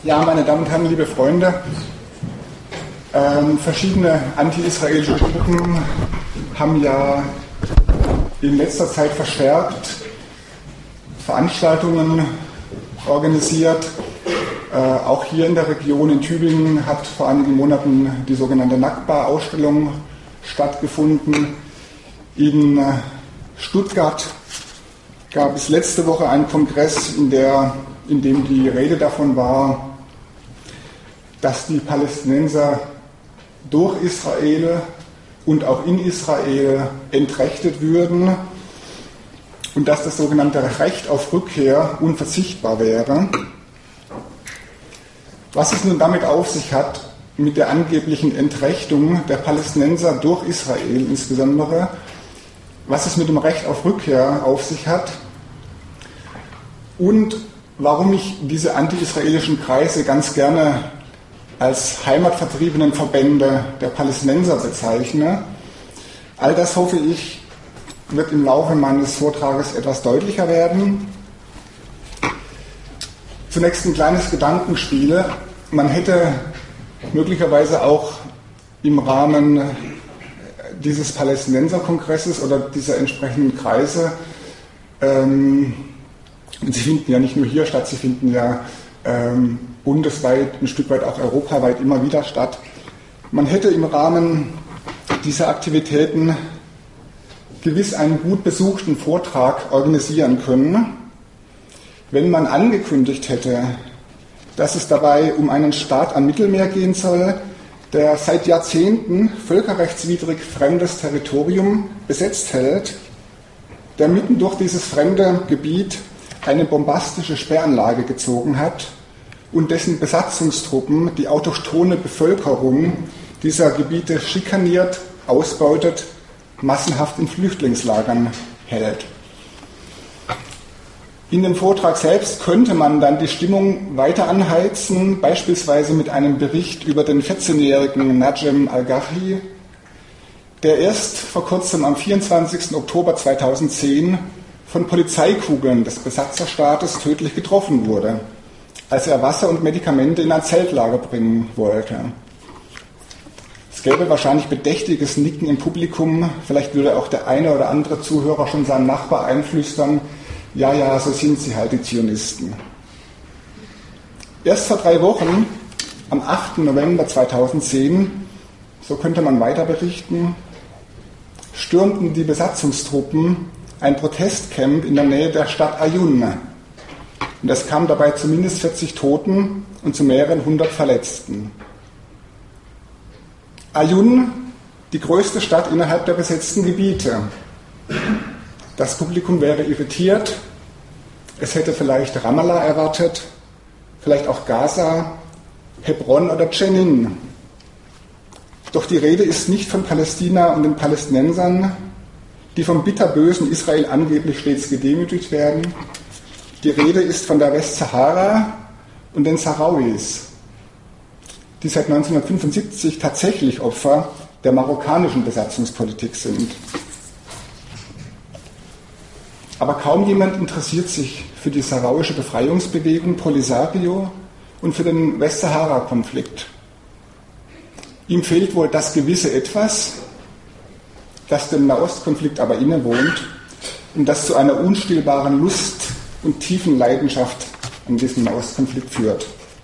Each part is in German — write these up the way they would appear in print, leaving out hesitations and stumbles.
Ja, meine Damen und Herren, liebe Freunde, verschiedene anti-israelische Gruppen haben ja in letzter Zeit verstärkt Veranstaltungen organisiert. Auch hier in der Region in Tübingen hat vor einigen Monaten die sogenannte Nakba-Ausstellung stattgefunden. In Stuttgart gab es letzte Woche einen Kongress, in dem die Rede davon war, dass die Palästinenser durch Israel und auch in Israel entrechtet würden und dass das sogenannte Recht auf Rückkehr unverzichtbar wäre. Was es nun damit auf sich hat, mit der angeblichen Entrechtung der Palästinenser durch Israel insbesondere, was es mit dem Recht auf Rückkehr auf sich hat und warum ich diese anti-israelischen Kreise ganz gerne als heimatvertriebenen Verbände der Palästinenser bezeichne. All das, hoffe ich, wird im Laufe meines Vortrages etwas deutlicher werden. Zunächst ein kleines Gedankenspiel. Man hätte möglicherweise auch im Rahmen dieses Palästinenserkongresses oder dieser entsprechenden Kreise, und sie finden ja nicht nur hier statt, sie finden ja bundesweit, ein Stück weit auch europaweit immer wieder statt. Man hätte im Rahmen dieser Aktivitäten gewiss einen gut besuchten Vortrag organisieren können, wenn man angekündigt hätte, dass es dabei um einen Staat am Mittelmeer gehen soll, der seit Jahrzehnten völkerrechtswidrig fremdes Territorium besetzt hält, der mitten durch dieses fremde Gebiet eine bombastische Sperranlage gezogen hat und dessen Besatzungstruppen die autochthone Bevölkerung dieser Gebiete schikaniert, ausbeutet, massenhaft in Flüchtlingslagern hält. In dem Vortrag selbst könnte man dann die Stimmung weiter anheizen, beispielsweise mit einem Bericht über den 14-jährigen Najem Al-Ghafi, der erst vor kurzem am 24. Oktober 2010 von Polizeikugeln des Besatzerstaates tödlich getroffen wurde, als er Wasser und Medikamente in ein Zeltlager bringen wollte. Es gäbe wahrscheinlich bedächtiges Nicken im Publikum, vielleicht würde auch der eine oder andere Zuhörer schon seinem Nachbar einflüstern, ja, so sind sie halt, die Zionisten. Erst vor 3 Wochen, am 8. November 2010, so könnte man weiter berichten, stürmten die Besatzungstruppen ein Protestcamp in der Nähe der Stadt Ayun. Und es kam dabei zumindest 40 Toten und zu mehreren 100 Verletzten. Ayun, die größte Stadt innerhalb der besetzten Gebiete. Das Publikum wäre irritiert. Es hätte vielleicht Ramallah erwartet, vielleicht auch Gaza, Hebron oder Jenin. Doch die Rede ist nicht von Palästina und den Palästinensern, die vom bitterbösen Israel angeblich stets gedemütigt werden. Die Rede ist von der Westsahara und den Sahrauis, die seit 1975 tatsächlich Opfer der marokkanischen Besatzungspolitik sind. Aber kaum jemand interessiert sich für die sahrauische Befreiungsbewegung Polisario und für den Westsahara-Konflikt. Ihm fehlt wohl das gewisse Etwas, das dem Nahostkonflikt aber innewohnt und das zu einer unstillbaren Lust und tiefen Leidenschaft an diesem Nahostkonflikt führt.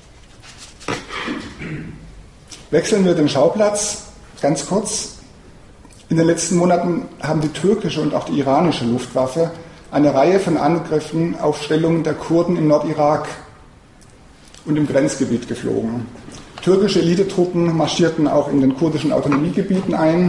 Wechseln wir den Schauplatz ganz kurz. In den letzten Monaten haben die türkische und auch die iranische Luftwaffe eine Reihe von Angriffen auf Stellungen der Kurden im Nordirak und im Grenzgebiet geflogen. Türkische Elitetruppen marschierten auch in den kurdischen Autonomiegebieten ein.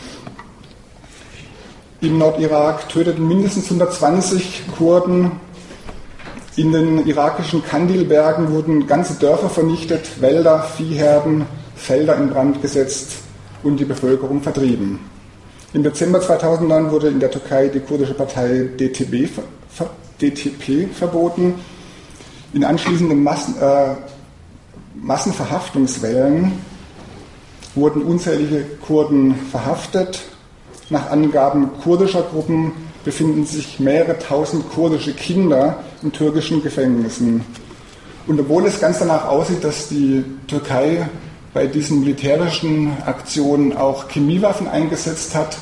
Im Nordirak töteten mindestens 120 Kurden. In den irakischen Kandilbergen wurden ganze Dörfer vernichtet, Wälder, Viehherden, Felder in Brand gesetzt und die Bevölkerung vertrieben. Im Dezember 2009 wurde in der Türkei die kurdische Partei DTP verboten. In anschließenden Massenverhaftungswellen wurden unzählige Kurden verhaftet. Nach Angaben kurdischer Gruppen befinden sich mehrere tausend kurdische Kinder in türkischen Gefängnissen. Und obwohl es ganz danach aussieht, dass die Türkei bei diesen militärischen Aktionen auch Chemiewaffen eingesetzt hat,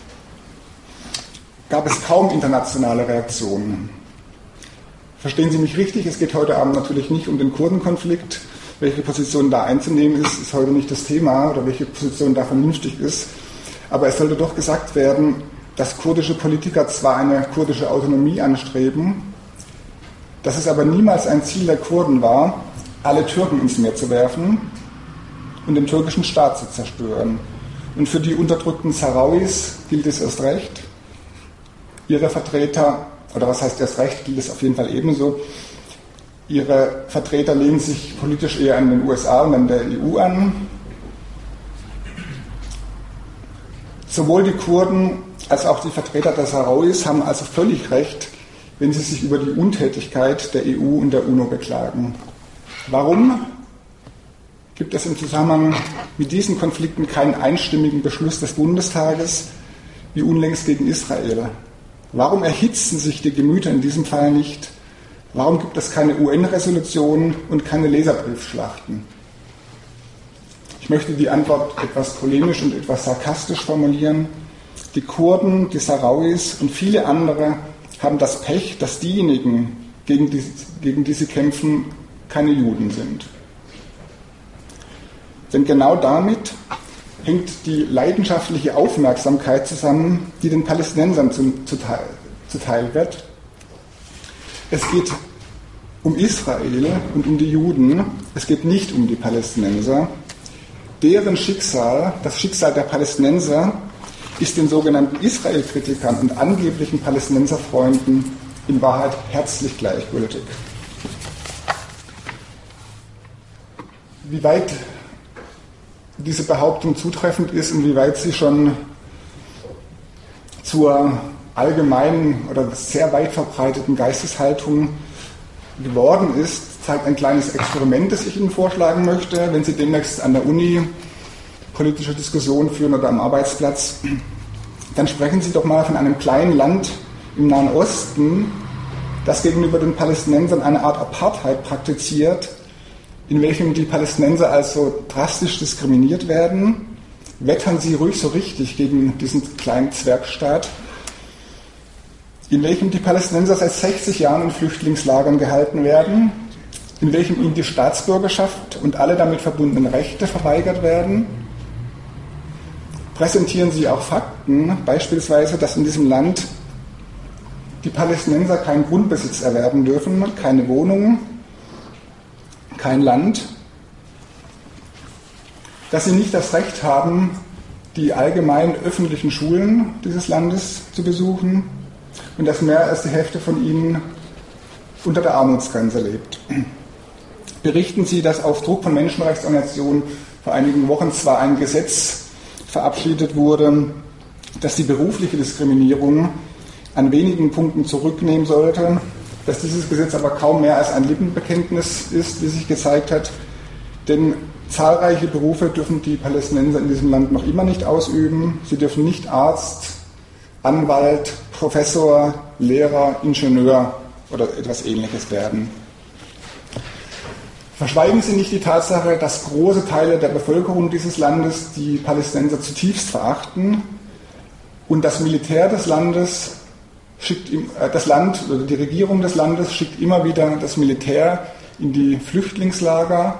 gab es kaum internationale Reaktionen. Verstehen Sie mich richtig, es geht heute Abend natürlich nicht um den Kurdenkonflikt. Welche Position da einzunehmen ist heute nicht das Thema oder welche Position da vernünftig ist. Aber es sollte doch gesagt werden, dass kurdische Politiker zwar eine kurdische Autonomie anstreben, dass es aber niemals ein Ziel der Kurden war, alle Türken ins Meer zu werfen und den türkischen Staat zu zerstören. Und für die unterdrückten Sahrauis gilt es erst recht. Ihre Vertreter, oder was heißt erst recht, gilt es auf jeden Fall ebenso, ihre Vertreter lehnen sich politisch eher an den USA und an der EU an. Sowohl die Kurden als auch die Vertreter der Sahrauis haben also völlig recht, wenn sie sich über die Untätigkeit der EU und der UNO beklagen. Warum gibt es im Zusammenhang mit diesen Konflikten keinen einstimmigen Beschluss des Bundestages, wie unlängst gegen Israel? Warum erhitzen sich die Gemüter in diesem Fall nicht? Warum gibt es keine UN-Resolution und keine Leserbriefschlachten? Ich möchte die Antwort etwas polemisch und etwas sarkastisch formulieren. Die Kurden, die Sahrauis und viele andere haben das Pech, dass diejenigen, gegen die sie kämpfen, keine Juden sind. Denn genau damit hängt die leidenschaftliche Aufmerksamkeit zusammen, die den Palästinensern zuteil wird. Es geht um Israel und um die Juden, es geht nicht um die Palästinenser. Deren Schicksal, das Schicksal der Palästinenser, ist den sogenannten Israel-Kritikern und angeblichen Palästinenserfreunden in Wahrheit herzlich gleichgültig. Wie weit diese Behauptung zutreffend ist und wie weit sie schon zur allgemeinen oder sehr weit verbreiteten Geisteshaltung geworden ist, zeigt ein kleines Experiment, das ich Ihnen vorschlagen möchte. Wenn Sie demnächst an der Uni politische Diskussionen führen oder am Arbeitsplatz, dann sprechen Sie doch mal von einem kleinen Land im Nahen Osten, das gegenüber den Palästinensern eine Art Apartheid praktiziert, in welchem die Palästinenser also drastisch diskriminiert werden. Wettern Sie ruhig so richtig gegen diesen kleinen Zwergstaat, in welchem die Palästinenser seit 60 Jahren in Flüchtlingslagern gehalten werden, in welchem ihnen die Staatsbürgerschaft und alle damit verbundenen Rechte verweigert werden. Präsentieren Sie auch Fakten, beispielsweise, dass in diesem Land die Palästinenser keinen Grundbesitz erwerben dürfen, keine Wohnung, kein Land, dass sie nicht das Recht haben, die allgemeinen öffentlichen Schulen dieses Landes zu besuchen und dass mehr als die Hälfte von ihnen unter der Armutsgrenze lebt. Berichten Sie, dass auf Druck von Menschenrechtsorganisationen vor einigen Wochen zwar ein Gesetz verabschiedet wurde, das die berufliche Diskriminierung an wenigen Punkten zurücknehmen sollte, dass dieses Gesetz aber kaum mehr als ein Lippenbekenntnis ist, wie sich gezeigt hat, denn zahlreiche Berufe dürfen die Palästinenser in diesem Land noch immer nicht ausüben. Sie dürfen nicht Arzt, Anwalt, Professor, Lehrer, Ingenieur oder etwas Ähnliches werden. Verschweigen Sie nicht die Tatsache, dass große Teile der Bevölkerung dieses Landes die Palästinenser zutiefst verachten und das Militär des Landes die Regierung des Landes schickt immer wieder das Militär in die Flüchtlingslager,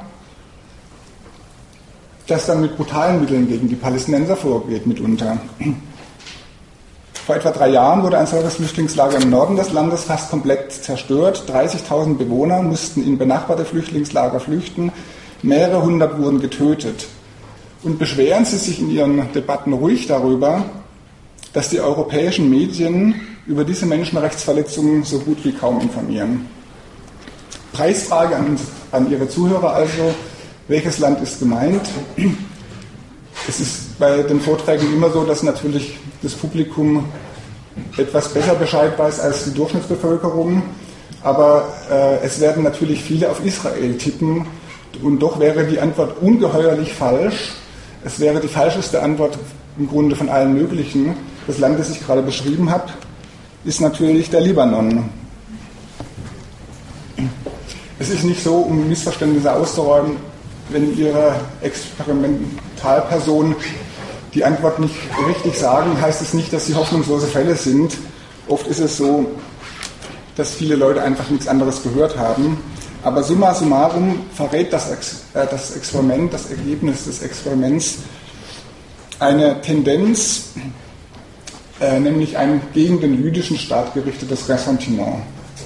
das dann mit brutalen Mitteln gegen die Palästinenser vorgeht mitunter. Vor etwa 3 Jahren wurde ein solches Flüchtlingslager im Norden des Landes fast komplett zerstört. 30.000 Bewohner mussten in benachbarte Flüchtlingslager flüchten. Mehrere hundert wurden getötet. Und beschweren Sie sich in Ihren Debatten ruhig darüber, dass die europäischen Medien über diese Menschenrechtsverletzungen so gut wie kaum informieren. Preisfrage an Ihre Zuhörer also, welches Land ist gemeint? Es ist bei den Vorträgen immer so, dass natürlich das Publikum etwas besser Bescheid weiß als die Durchschnittsbevölkerung, aber es werden natürlich viele auf Israel tippen und doch wäre die Antwort ungeheuerlich falsch. Es wäre die falscheste Antwort im Grunde von allen möglichen. Das Land, das ich gerade beschrieben habe, ist natürlich der Libanon. Es ist nicht so, um Missverständnisse auszuräumen, wenn Ihre Experimentalpersonen die Antwort nicht richtig sagen, heißt es nicht, dass sie hoffnungslose Fälle sind. Oft ist es so, dass viele Leute einfach nichts anderes gehört haben. Aber summa summarum verrät das Experiment, das Ergebnis des Experiments, eine Tendenz, nämlich ein gegen den jüdischen Staat gerichtetes Ressentiment.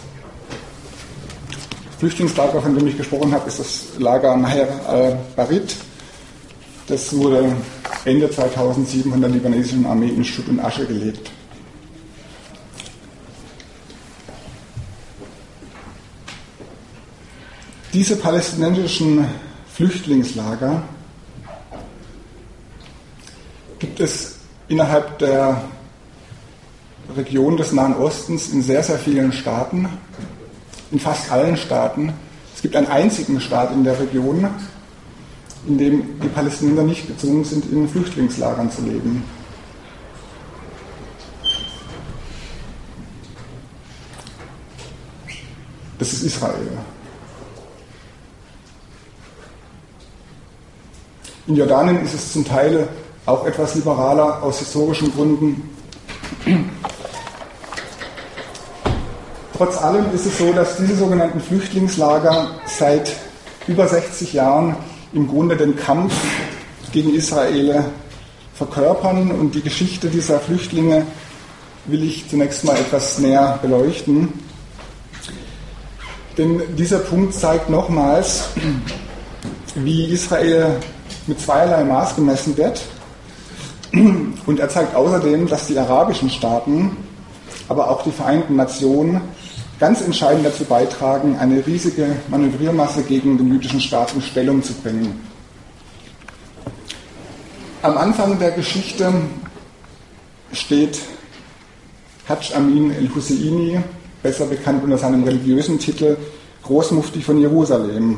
Das Flüchtlingslager, von dem ich gesprochen habe, ist das Lager Maher al-Barid. Das wurde Ende 2007 von der libanesischen Armee in Schutt und Asche gelegt. Diese palästinensischen Flüchtlingslager gibt es innerhalb der Region des Nahen Ostens in sehr, sehr vielen Staaten, in fast allen Staaten. Es gibt einen einzigen Staat in der Region, in dem die Palästinenser nicht gezwungen sind, in Flüchtlingslagern zu leben. Das ist Israel. In Jordanien ist es zum Teil auch etwas liberaler aus historischen Gründen. Trotz allem ist es so, dass diese sogenannten Flüchtlingslager seit über 60 Jahren im Grunde den Kampf gegen Israel verkörpern, und die Geschichte dieser Flüchtlinge will ich zunächst mal etwas näher beleuchten. Denn dieser Punkt zeigt nochmals, wie Israel mit zweierlei Maß gemessen wird, und er zeigt außerdem, dass die arabischen Staaten, aber auch die Vereinten Nationen ganz entscheidend dazu beitragen, eine riesige Manövriermasse gegen den jüdischen Staat in Stellung zu bringen. Am Anfang der Geschichte steht Hajj Amin el-Husseini, besser bekannt unter seinem religiösen Titel Großmufti von Jerusalem.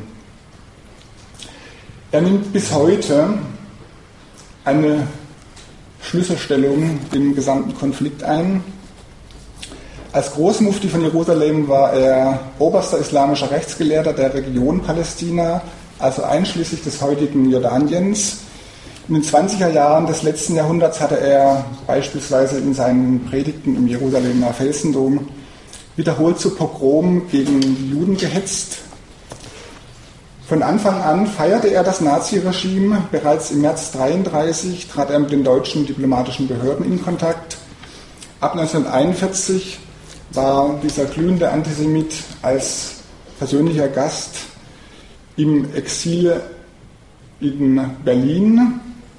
Er nimmt bis heute eine Schlüsselstellung im gesamten Konflikt ein. Als Großmufti von Jerusalem war er oberster islamischer Rechtsgelehrter der Region Palästina, also einschließlich des heutigen Jordaniens. In den 20er Jahren des letzten Jahrhunderts hatte er beispielsweise in seinen Predigten im Jerusalemer Felsendom wiederholt zu Pogromen gegen die Juden gehetzt. Von Anfang an feierte er das Naziregime. Bereits im März 1933 trat er mit den deutschen diplomatischen Behörden in Kontakt. Ab 1941 war dieser glühende Antisemit als persönlicher Gast im Exil in Berlin.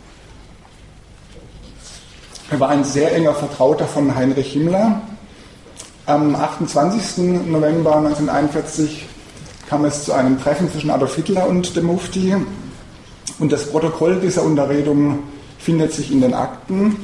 Er war ein sehr enger Vertrauter von Heinrich Himmler. Am 28. November 1941 kam es zu einem Treffen zwischen Adolf Hitler und dem Mufti, und das Protokoll dieser Unterredung findet sich in den Akten.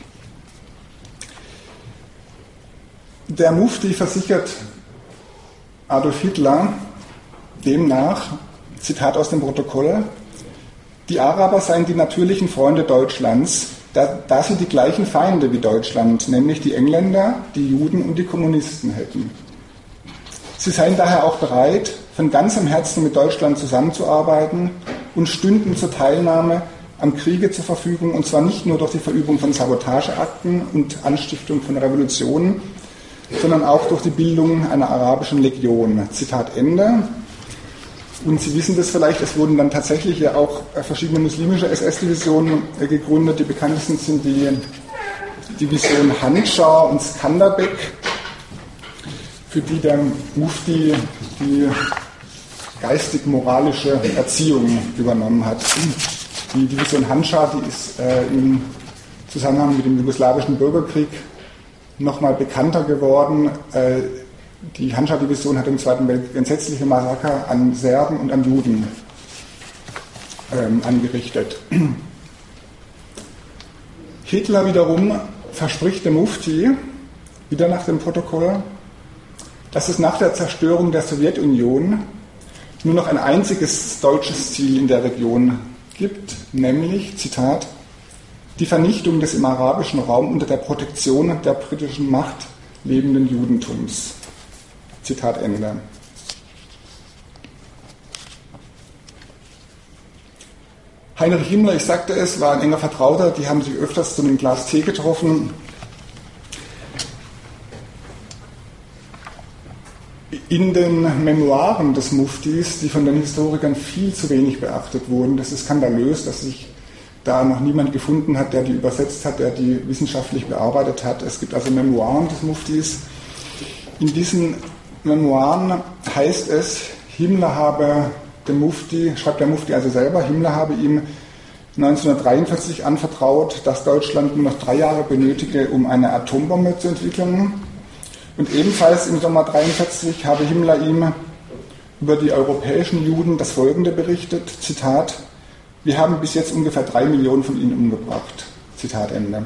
Der Mufti versichert Adolf Hitler demnach, Zitat aus dem Protokoll: Die Araber seien die natürlichen Freunde Deutschlands, da sie die gleichen Feinde wie Deutschland, nämlich die Engländer, die Juden und die Kommunisten hätten. Sie seien daher auch bereit, von ganzem Herzen mit Deutschland zusammenzuarbeiten und stünden zur Teilnahme am Kriege zur Verfügung, und zwar nicht nur durch die Verübung von Sabotageakten und Anstiftung von Revolutionen, sondern auch durch die Bildung einer arabischen Legion. Zitat Ende. Und Sie wissen das vielleicht, es wurden dann tatsächlich ja auch verschiedene muslimische SS-Divisionen gegründet. Die bekanntesten sind die Division Handschar und Skanderbeg, für die der Mufti die geistig-moralische Erziehung übernommen hat. Die Division Handschar, die ist im Zusammenhang mit dem jugoslawischen Bürgerkrieg nochmal bekannter geworden. Die Handschar-Division hat im Zweiten Weltkrieg entsetzliche Massaker an Serben und an Juden angerichtet. Hitler wiederum verspricht dem Mufti, wieder nach dem Protokoll, dass es nach der Zerstörung der Sowjetunion nur noch ein einziges deutsches Ziel in der Region gibt, nämlich, Zitat, die Vernichtung des im arabischen Raum unter der Protektion der britischen Macht lebenden Judentums. Zitat Ende. Heinrich Himmler, ich sagte es, war ein enger Vertrauter, die haben sich öfters zu einem Glas Tee getroffen. In den Memoiren des Muftis, die von den Historikern viel zu wenig beachtet wurden, das ist skandalös, dass sich da noch niemand gefunden hat, der die übersetzt hat, der die wissenschaftlich bearbeitet hat. Es gibt also Memoiren des Muftis. In diesen Memoiren heißt es, Himmler habe dem Mufti, schreibt der Mufti also selber, Himmler habe ihm 1943 anvertraut, dass Deutschland nur noch 3 Jahre benötige, um eine Atombombe zu entwickeln. Und ebenfalls im Sommer 1943 habe Himmler ihm über die europäischen Juden das Folgende berichtet, Zitat, wir haben bis jetzt ungefähr 3 Millionen von ihnen umgebracht. Zitat Ende.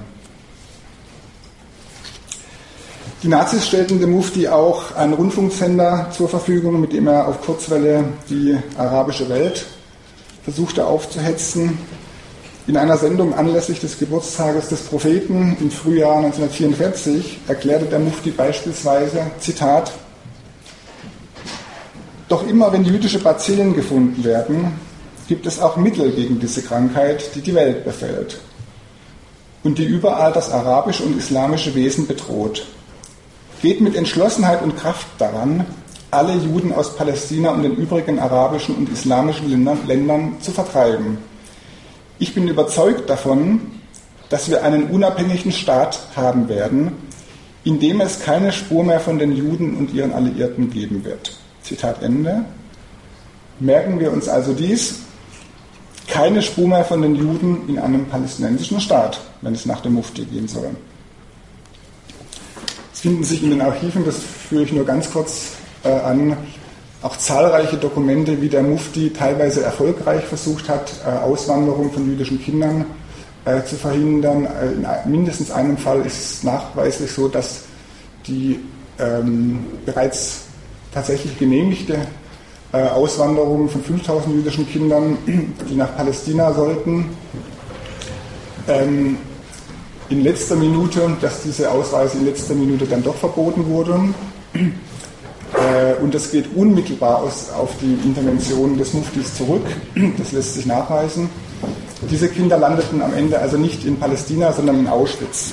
Die Nazis stellten dem Mufti auch einen Rundfunksender zur Verfügung, mit dem er auf Kurzwelle die arabische Welt versuchte aufzuhetzen. In einer Sendung anlässlich des Geburtstages des Propheten im Frühjahr 1944 erklärte der Mufti beispielsweise, Zitat, doch immer wenn jüdische Bazillen gefunden werden, gibt es auch Mittel gegen diese Krankheit, die die Welt befällt und die überall das arabische und islamische Wesen bedroht. Geht mit Entschlossenheit und Kraft daran, alle Juden aus Palästina und den übrigen arabischen und islamischen Ländern zu vertreiben. Ich bin überzeugt davon, dass wir einen unabhängigen Staat haben werden, in dem es keine Spur mehr von den Juden und ihren Alliierten geben wird. Zitat Ende. Merken wir uns also dies, keine Spur mehr von den Juden in einem palästinensischen Staat, wenn es nach dem Mufti gehen soll. Es finden sich in den Archiven, das führe ich nur ganz kurz an, auch zahlreiche Dokumente, wie der Mufti teilweise erfolgreich versucht hat, Auswanderung von jüdischen Kindern zu verhindern. In mindestens einem Fall ist es nachweislich so, dass die bereits tatsächlich genehmigte Auswanderung von 5000 jüdischen Kindern, die nach Palästina sollten, in letzter Minute, dass diese Ausreise in letzter Minute dann doch verboten wurde. Und das geht unmittelbar auf die Intervention des Muftis zurück. Das lässt sich nachweisen. Diese Kinder landeten am Ende also nicht in Palästina, sondern in Auschwitz.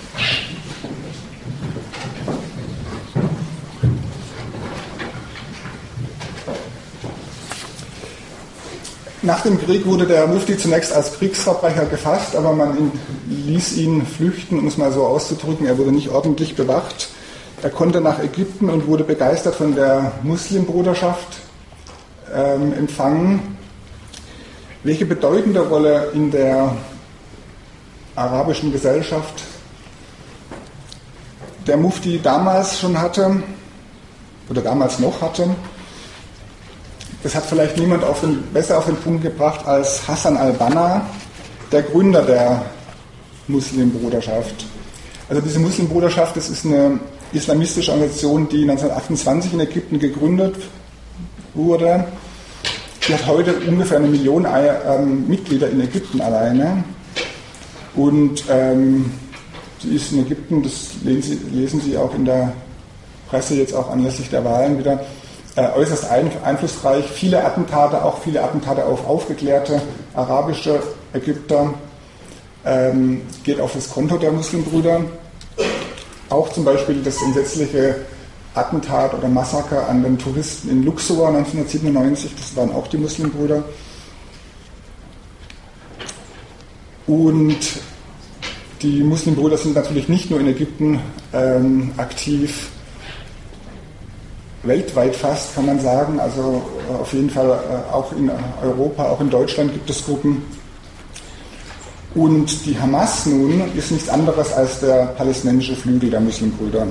Nach dem Krieg wurde der Mufti zunächst als Kriegsverbrecher gefasst, aber man ließ ihn flüchten, um es mal so auszudrücken. Er wurde nicht ordentlich bewacht. Er konnte nach Ägypten und wurde begeistert von der Muslimbruderschaft empfangen. Welche bedeutende Rolle in der arabischen Gesellschaft der Mufti damals schon hatte, oder damals noch hatte, das hat vielleicht niemand besser auf den Punkt gebracht als Hassan al-Banna, der Gründer der Muslimbruderschaft. Also diese Muslimbruderschaft, das ist eine islamistische Organisation, die 1928 in Ägypten gegründet wurde. Die hat heute ungefähr 1 Million Mitglieder in Ägypten alleine. Und sie ist in Ägypten, das lesen Sie auch in der Presse jetzt auch anlässlich der Wahlen wieder, äußerst einflussreich. Viele Attentate auf aufgeklärte arabische Ägypter, geht auf das Konto der Muslimbrüder. Auch zum Beispiel das entsetzliche Attentat oder Massaker an den Touristen in Luxor 1997, das waren auch die Muslimbrüder. Und die Muslimbrüder sind natürlich nicht nur in Ägypten aktiv, weltweit fast, kann man sagen. Also auf jeden Fall auch in Europa, auch in Deutschland gibt es Gruppen. Und die Hamas nun ist nichts anderes als der palästinensische Flügel der Muslimbrüder.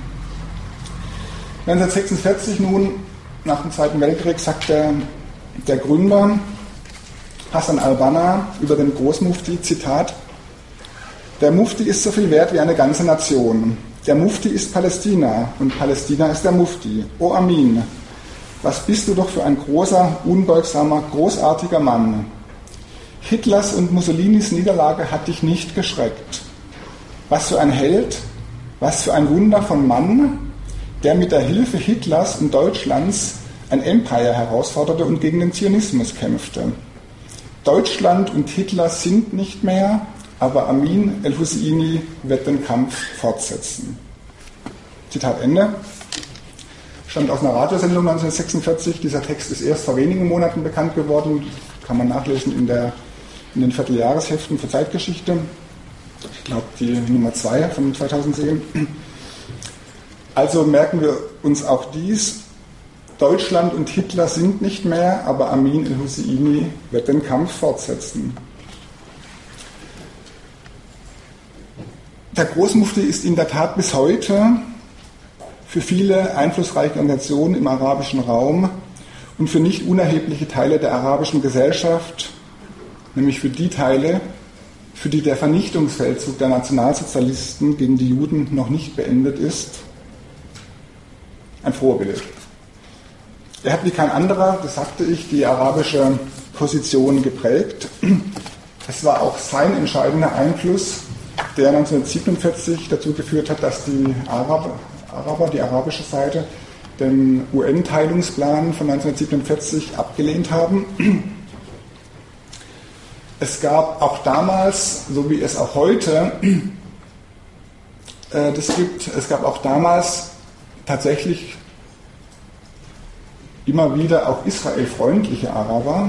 1946 nun, nach dem Zweiten Weltkrieg, sagt der Gründer Hassan al-Banna über den Großmufti, Zitat, der Mufti ist so viel wert wie eine ganze Nation. Der Mufti ist Palästina und Palästina ist der Mufti. O Amin, was bist du doch für ein großer, unbeugsamer, großartiger Mann. Hitlers und Mussolinis Niederlage hat dich nicht geschreckt. Was für ein Held, was für ein Wunder von Mann, der mit der Hilfe Hitlers und Deutschlands ein Empire herausforderte und gegen den Zionismus kämpfte. Deutschland und Hitler sind nicht mehr, aber Amin el-Husseini wird den Kampf fortsetzen. Zitat Ende. Stammt aus einer Radiosendung 1946. Dieser Text ist erst vor wenigen Monaten bekannt geworden. Kann man nachlesen in den Vierteljahresheften für Zeitgeschichte. Ich glaube, die Nummer 2 von 2010. Also merken wir uns auch dies. Deutschland und Hitler sind nicht mehr, aber Amin el-Husseini wird den Kampf fortsetzen. Der Großmufti ist in der Tat bis heute für viele einflussreiche Organisationen im arabischen Raum und für nicht unerhebliche Teile der arabischen Gesellschaft, nämlich für die Teile, für die der Vernichtungsfeldzug der Nationalsozialisten gegen die Juden noch nicht beendet ist, ein Vorbild. Er hat wie kein anderer, das sagte ich, die arabische Position geprägt. Es war auch sein entscheidender Einfluss, der 1947 dazu geführt hat, dass die arabische Seite, den UN-Teilungsplan von 1947 abgelehnt haben. Es gab auch damals, so wie es auch heute es gab auch damals tatsächlich immer wieder auch israelfreundliche Araber.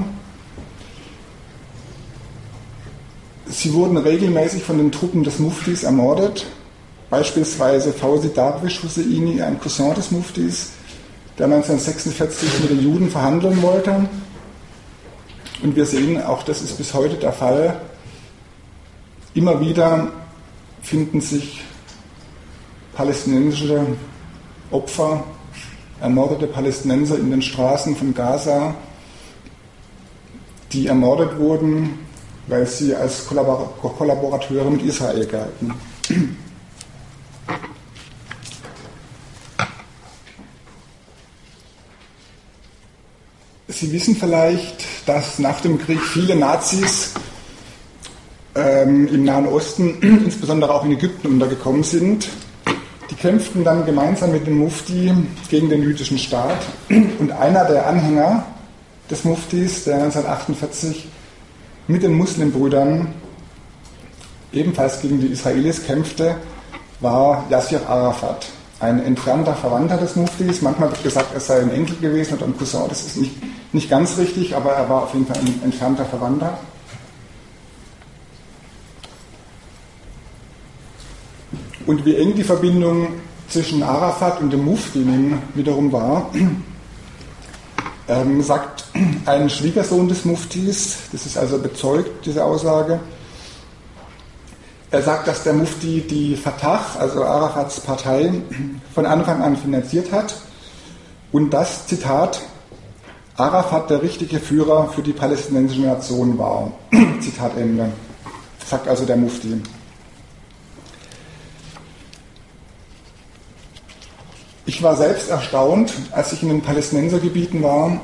Sie wurden regelmäßig von den Truppen des Muftis ermordet. Beispielsweise Fawzi Darwish Husseini, ein Cousin des Muftis, der 1946 mit den Juden verhandeln wollte. Und wir sehen, auch das ist bis heute der Fall, immer wieder finden sich palästinensische Opfer, ermordete Palästinenser in den Straßen von Gaza, die ermordet wurden, weil sie als Kollaborateure mit Israel galten. Sie wissen vielleicht, dass nach dem Krieg viele Nazis im Nahen Osten, insbesondere auch in Ägypten, untergekommen sind. Die kämpften dann gemeinsam mit dem Mufti gegen den jüdischen Staat. Und einer der Anhänger des Muftis, der 1948 mit den Muslimbrüdern ebenfalls gegen die Israelis kämpfte, war Yasser Arafat, ein entfernter Verwandter des Muftis. Manchmal wird gesagt, er sei ein Enkel gewesen oder ein Cousin. Das ist nicht ganz richtig, aber er war auf jeden Fall ein entfernter Verwandter. Und wie eng die Verbindung zwischen Arafat und dem Mufti wiederum war, sagt ein Schwiegersohn des Muftis, das ist also bezeugt, diese Aussage, er sagt, dass der Mufti die Fatah, also Arafats Partei, von Anfang an finanziert hat und dass, Zitat, Arafat der richtige Führer für die palästinensische Nation war. Zitat Ende. Sagt also der Mufti. Ich war selbst erstaunt, als ich in den Palästinensergebieten war,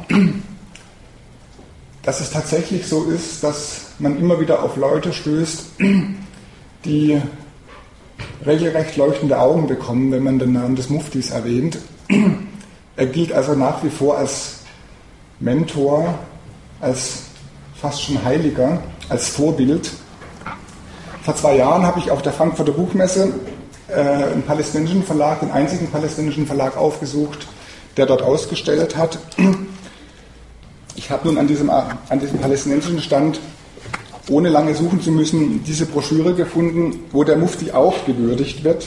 dass es tatsächlich so ist, dass man immer wieder auf Leute stößt, die regelrecht leuchtende Augen bekommen, wenn man den Namen des Muftis erwähnt. Er gilt also nach wie vor als Mentor, als fast schon Heiliger, als Vorbild. Vor 2 Jahren habe ich auf der Frankfurter Buchmesse einen palästinensischen Verlag, den einzigen palästinensischen Verlag aufgesucht, der dort ausgestellt hat. Ich habe nun an diesem palästinensischen Stand, ohne lange suchen zu müssen, diese Broschüre gefunden, wo der Mufti auch gewürdigt wird.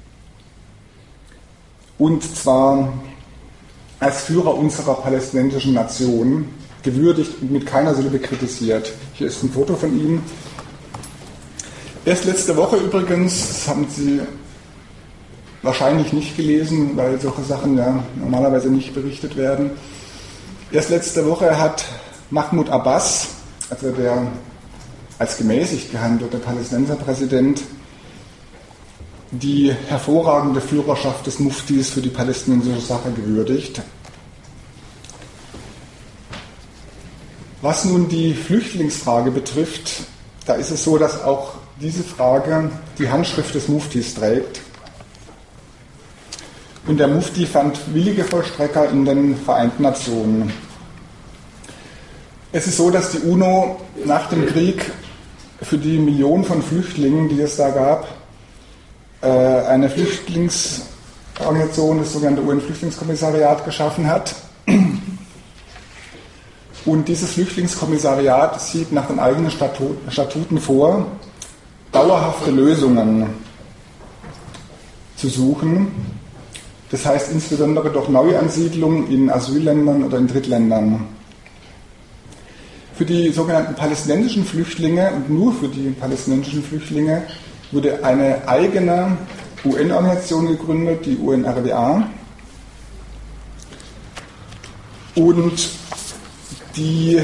Und zwar als Führer unserer palästinensischen Nation, gewürdigt und mit keiner Silbe kritisiert. Hier ist ein Foto von ihm. Erst letzte Woche übrigens, das haben Sie wahrscheinlich nicht gelesen, weil solche Sachen ja normalerweise nicht berichtet werden. Erst letzte Woche hat Mahmoud Abbas, also der als gemäßigt gehandelte Palästinenserpräsident, die hervorragende Führerschaft des Muftis für die palästinensische Sache gewürdigt. Was nun die Flüchtlingsfrage betrifft, da ist es so, dass auch diese Frage die Handschrift des Muftis trägt. Und der Mufti fand willige Vollstrecker in den Vereinten Nationen. Es ist so, dass die UNO nach dem Krieg für die Millionen von Flüchtlingen, die es da gab, eine Flüchtlingsorganisation, das sogenannte UN-Flüchtlingskommissariat, geschaffen hat. Und dieses Flüchtlingskommissariat sieht nach den eigenen Statuten vor, dauerhafte Lösungen zu suchen. Das heißt insbesondere durch Neuansiedlung in Asylländern oder in Drittländern. Für die sogenannten palästinensischen Flüchtlinge und nur für die palästinensischen Flüchtlinge wurde eine eigene UN-Organisation gegründet, die UNRWA. Und die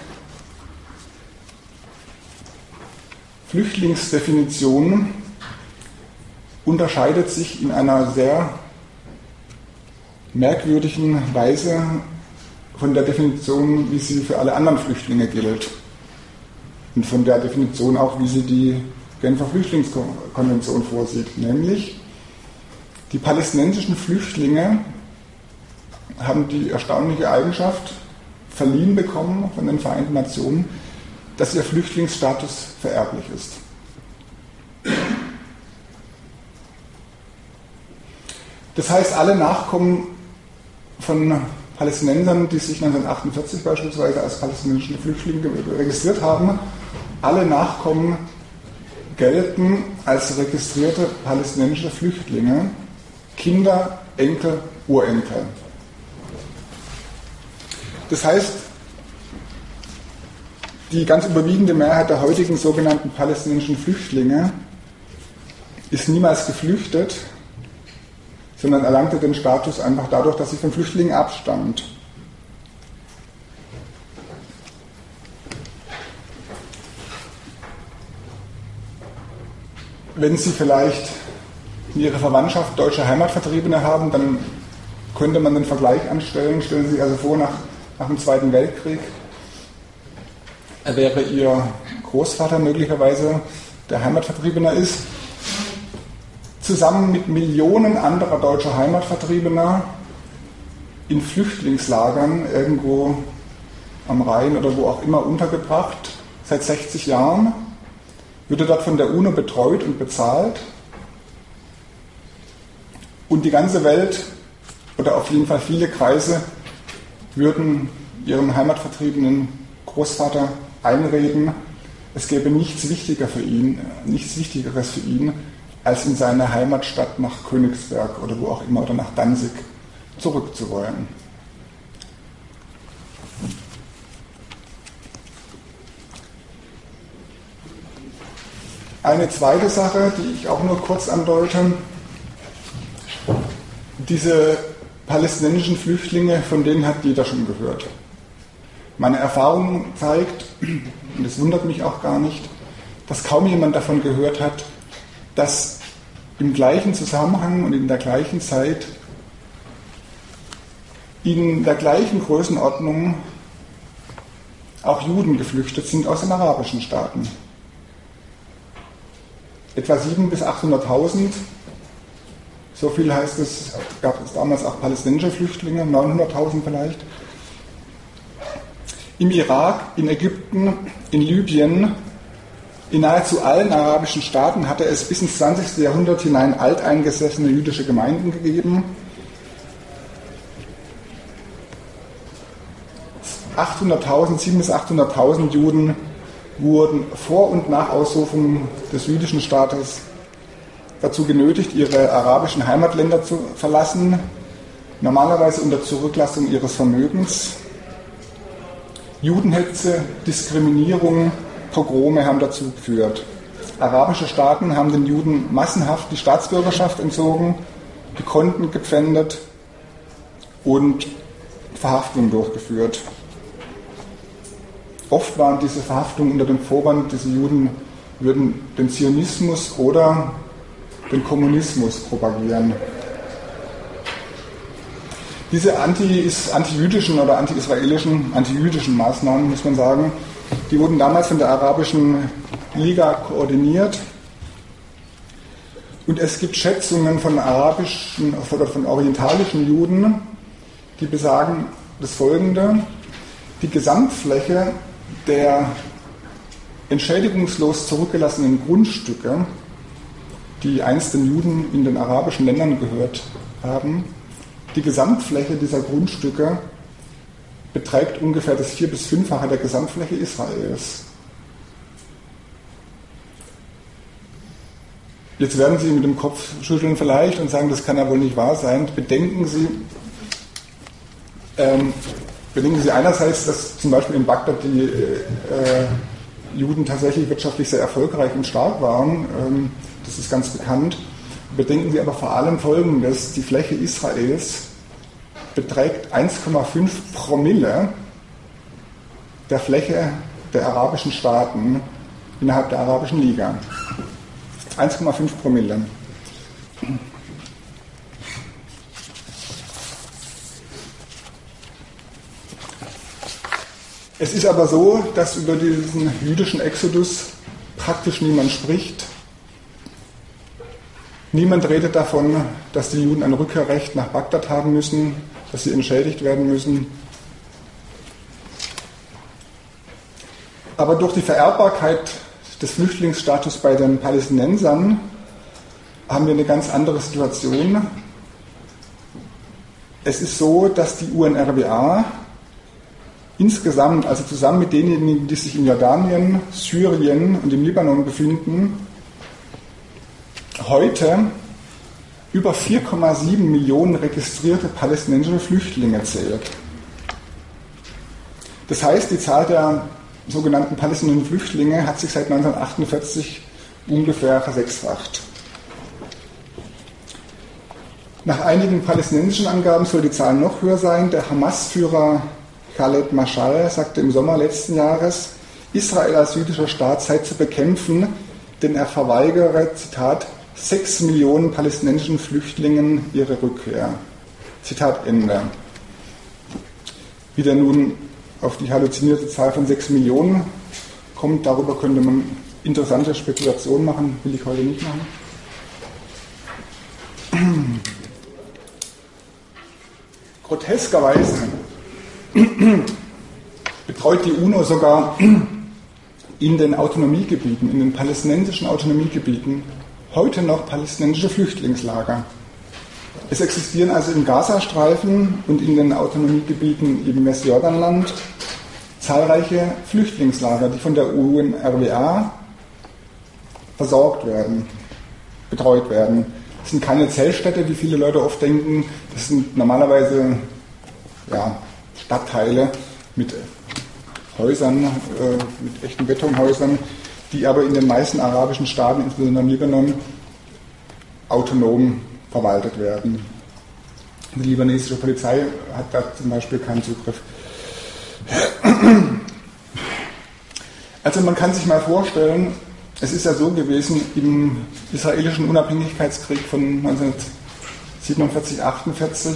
Flüchtlingsdefinition unterscheidet sich in einer sehr merkwürdigen Weise von der Definition, wie sie für alle anderen Flüchtlinge gilt. Und von der Definition auch, wie sie die Genfer Flüchtlingskonvention vorsieht. Nämlich, die palästinensischen Flüchtlinge haben die erstaunliche Eigenschaft verliehen bekommen von den Vereinten Nationen, dass ihr Flüchtlingsstatus vererblich ist. Das heißt, alle Nachkommen von Palästinensern, die sich 1948 beispielsweise als palästinensische Flüchtlinge registriert haben, alle Nachkommen gelten als registrierte palästinensische Flüchtlinge, Kinder, Enkel, Urenkel. Das heißt, die ganz überwiegende Mehrheit der heutigen sogenannten palästinensischen Flüchtlinge ist niemals geflüchtet, sondern erlangte den Status einfach dadurch, dass sie von Flüchtlingen abstammt. Wenn Sie vielleicht in Ihrer Verwandtschaft deutsche Heimatvertriebene haben, dann könnte man den Vergleich anstellen. Stellen Sie sich also vor, nach dem Zweiten Weltkrieg wäre Ihr Großvater möglicherweise der Heimatvertriebener ist, zusammen mit Millionen anderer deutscher Heimatvertriebener in Flüchtlingslagern irgendwo am Rhein oder wo auch immer untergebracht, seit 60 Jahren, würde dort von der UNO betreut und bezahlt und die ganze Welt oder auf jeden Fall viele Kreise würden ihrem heimatvertriebenen Großvater einreden, es gäbe nichts Wichtigeres für ihn, als in seine Heimatstadt nach Königsberg oder wo auch immer oder nach Danzig zurückzuwollen. Eine zweite Sache, die ich auch nur kurz andeute, diese palästinensischen Flüchtlinge, von denen hat jeder schon gehört. Meine Erfahrung zeigt, und es wundert mich auch gar nicht, dass kaum jemand davon gehört hat, dass im gleichen Zusammenhang und in der gleichen Zeit, in der gleichen Größenordnung auch Juden geflüchtet sind aus den arabischen Staaten. Etwa 700.000 bis 800.000, so viel heißt es, gab es damals auch palästinensische Flüchtlinge, 900.000 vielleicht. Im Irak, in Ägypten, in Libyen, in nahezu allen arabischen Staaten hatte es bis ins 20. Jahrhundert hinein alteingesessene jüdische Gemeinden gegeben. 700.000 bis 800.000 Juden wurden vor und nach Ausrufung des jüdischen Staates dazu genötigt, ihre arabischen Heimatländer zu verlassen, normalerweise unter Zurücklassung ihres Vermögens. Judenhetze, Diskriminierung, Pogrome haben dazu geführt. Arabische Staaten haben den Juden massenhaft die Staatsbürgerschaft entzogen, die Konten gepfändet und Verhaftungen durchgeführt. Oft waren diese Verhaftungen unter dem Vorwand, diese Juden würden den Zionismus oder den Kommunismus propagieren. Diese antijüdischen oder antijüdischen Maßnahmen, muss man sagen, die wurden damals von der Arabischen Liga koordiniert. Und es gibt Schätzungen von arabischen oder von orientalischen Juden, die besagen das Folgende: die Gesamtfläche der entschädigungslos zurückgelassenen Grundstücke, die einst den Juden in den arabischen Ländern gehört haben, die Gesamtfläche dieser Grundstücke beträgt ungefähr das 4- bis 5-fache der Gesamtfläche Israels. Jetzt werden Sie mit dem Kopf schütteln vielleicht und sagen, das kann ja wohl nicht wahr sein. Bedenken Sie einerseits, dass zum Beispiel in Bagdad die Juden tatsächlich wirtschaftlich sehr erfolgreich und stark waren. Das ist ganz bekannt. Bedenken Sie aber vor allem Folgendes: Die Fläche Israels beträgt 1,5 Promille der Fläche der arabischen Staaten innerhalb der Arabischen Liga. 1,5 Promille. Es ist aber so, dass über diesen jüdischen Exodus praktisch niemand spricht. Niemand redet davon, dass die Juden ein Rückkehrrecht nach Bagdad haben müssen, dass sie entschädigt werden müssen. Aber durch die Vererbbarkeit des Flüchtlingsstatus bei den Palästinensern haben wir eine ganz andere Situation. Es ist so, dass die UNRWA insgesamt, also zusammen mit denjenigen, die sich in Jordanien, Syrien und im Libanon befinden, heute über 4,7 Millionen registrierte palästinensische Flüchtlinge zählt. Das heißt, die Zahl der sogenannten palästinensischen Flüchtlinge hat sich seit 1948 ungefähr versechsfacht. Nach einigen palästinensischen Angaben soll die Zahl noch höher sein. Der Hamas-Führer Khaled Mashal sagte im Sommer letzten Jahres, Israel als jüdischer Staat sei zu bekämpfen, denn er verweigere, Zitat, 6 Millionen palästinensischen Flüchtlingen ihre Rückkehr. Zitat Ende. Wie der nun auf die halluzinierte Zahl von 6 Millionen kommt, darüber könnte man interessante Spekulationen machen, will ich heute nicht machen. Groteskerweise betreut die UNO sogar in den Autonomiegebieten, in den palästinensischen Autonomiegebieten, heute noch palästinensische Flüchtlingslager. Es existieren also im Gazastreifen und in den Autonomiegebieten im Westjordanland zahlreiche Flüchtlingslager, die von der UNRWA versorgt werden, betreut werden. Das sind keine Zeltstädte, wie viele Leute oft denken. Das sind normalerweise Stadtteile mit Häusern, mit echten Betonhäusern, die aber in den meisten arabischen Staaten, insbesondere im Libanon, autonom verwaltet werden. Die libanesische Polizei hat da zum Beispiel keinen Zugriff. Also man kann sich mal vorstellen, es ist ja so gewesen, im israelischen Unabhängigkeitskrieg von 1947-48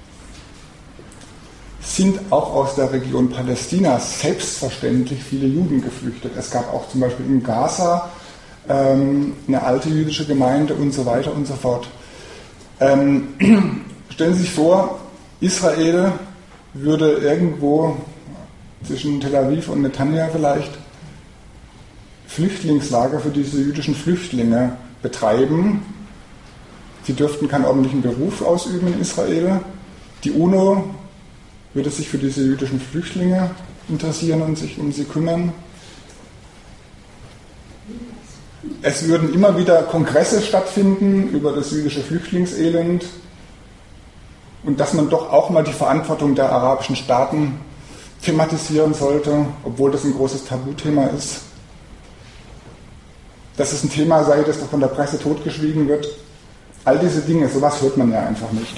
sind auch aus der Region Palästina selbstverständlich viele Juden geflüchtet. Es gab auch zum Beispiel in Gaza eine alte jüdische Gemeinde und so weiter und so fort. Stellen Sie sich vor, Israel würde irgendwo zwischen Tel Aviv und Netanya vielleicht Flüchtlingslager für diese jüdischen Flüchtlinge betreiben. Sie dürften keinen ordentlichen Beruf ausüben in Israel. Die UNO würde sich für diese jüdischen Flüchtlinge interessieren und sich um sie kümmern. Es würden immer wieder Kongresse stattfinden über das jüdische Flüchtlingselend und dass man doch auch mal die Verantwortung der arabischen Staaten thematisieren sollte, obwohl das ein großes Tabuthema ist. Dass es ein Thema sei, das doch von der Presse totgeschwiegen wird. All diese Dinge, sowas hört man ja einfach nicht.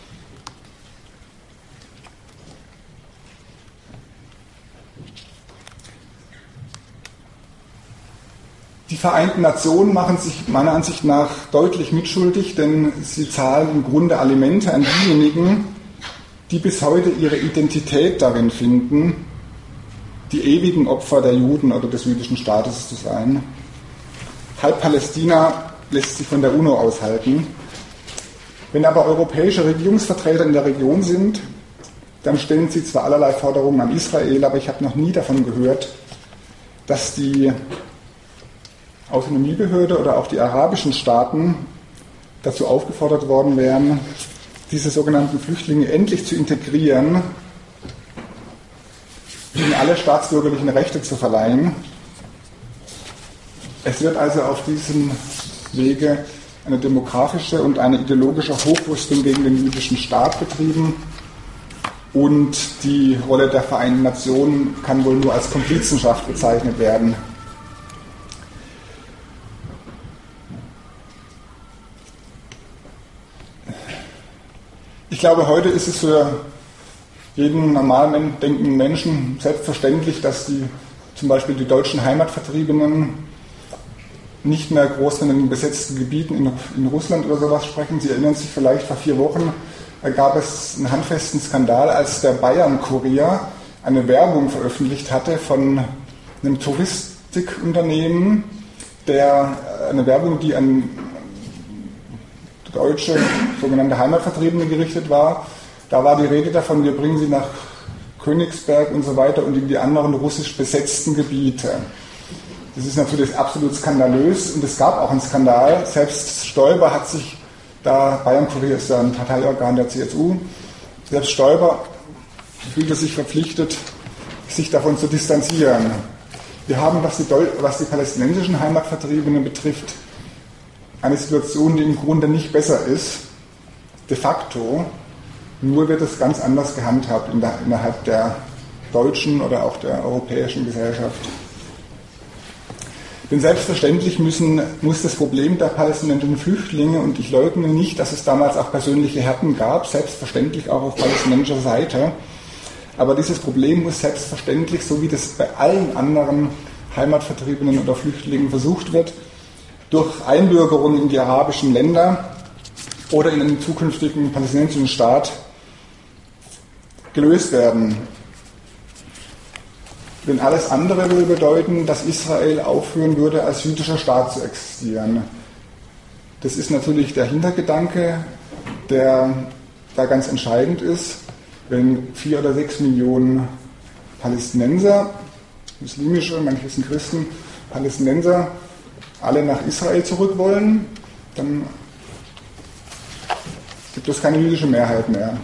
Die Vereinten Nationen machen sich meiner Ansicht nach deutlich mitschuldig, denn sie zahlen im Grunde Alimente an diejenigen, die bis heute ihre Identität darin finden, die ewigen Opfer der Juden oder des jüdischen Staates zu sein. Halb Palästina lässt sich von der UNO aushalten. Wenn aber europäische Regierungsvertreter in der Region sind, dann stellen sie zwar allerlei Forderungen an Israel, aber ich habe noch nie davon gehört, dass die Autonomiebehörde oder auch die arabischen Staaten dazu aufgefordert worden wären, diese sogenannten Flüchtlinge endlich zu integrieren, ihnen alle staatsbürgerlichen Rechte zu verleihen. Es wird also auf diesem Wege eine demografische und eine ideologische Hochrüstung gegen den jüdischen Staat betrieben und die Rolle der Vereinten Nationen kann wohl nur als Komplizenschaft bezeichnet werden. Ich glaube, heute ist es für jeden normal denkenden Menschen selbstverständlich, dass zum Beispiel die deutschen Heimatvertriebenen nicht mehr groß von den besetzten Gebieten in Russland oder sowas sprechen. Sie erinnern sich vielleicht, vor 4 Wochen gab es einen handfesten Skandal, als der Bayern-Kurier eine Werbung veröffentlicht hatte von einem Touristikunternehmen, eine Werbung, die an deutsche sogenannte Heimatvertriebene gerichtet war. Da war die Rede davon, wir bringen sie nach Königsberg und so weiter und in die anderen russisch besetzten Gebiete. Das ist natürlich absolut skandalös und es gab auch einen Skandal. Selbst Stoiber hat sich Bayern-Kurier ist ja ein Parteiorgan der CSU, selbst Stoiber fühlte sich verpflichtet, sich davon zu distanzieren. Wir haben, was die palästinensischen Heimatvertriebenen betrifft, eine Situation, die im Grunde nicht besser ist, de facto, nur wird es ganz anders gehandhabt innerhalb der deutschen oder auch der europäischen Gesellschaft. Denn selbstverständlich muss das Problem der palästinensischen Flüchtlinge, und ich leugne nicht, dass es damals auch persönliche Härten gab, selbstverständlich auch auf palästinensischer Seite, aber dieses Problem muss selbstverständlich, so wie das bei allen anderen Heimatvertriebenen oder Flüchtlingen versucht wird, durch Einbürgerung in die arabischen Länder oder in einen zukünftigen palästinensischen Staat gelöst werden. Denn alles andere würde bedeuten, dass Israel aufhören würde, als jüdischer Staat zu existieren. Das ist natürlich der Hintergedanke, der da ganz entscheidend ist. Wenn 4 oder 6 Millionen Palästinenser, muslimische, manche sind Christen, Palästinenser, alle nach Israel zurück wollen, dann gibt es keine jüdische Mehrheit mehr.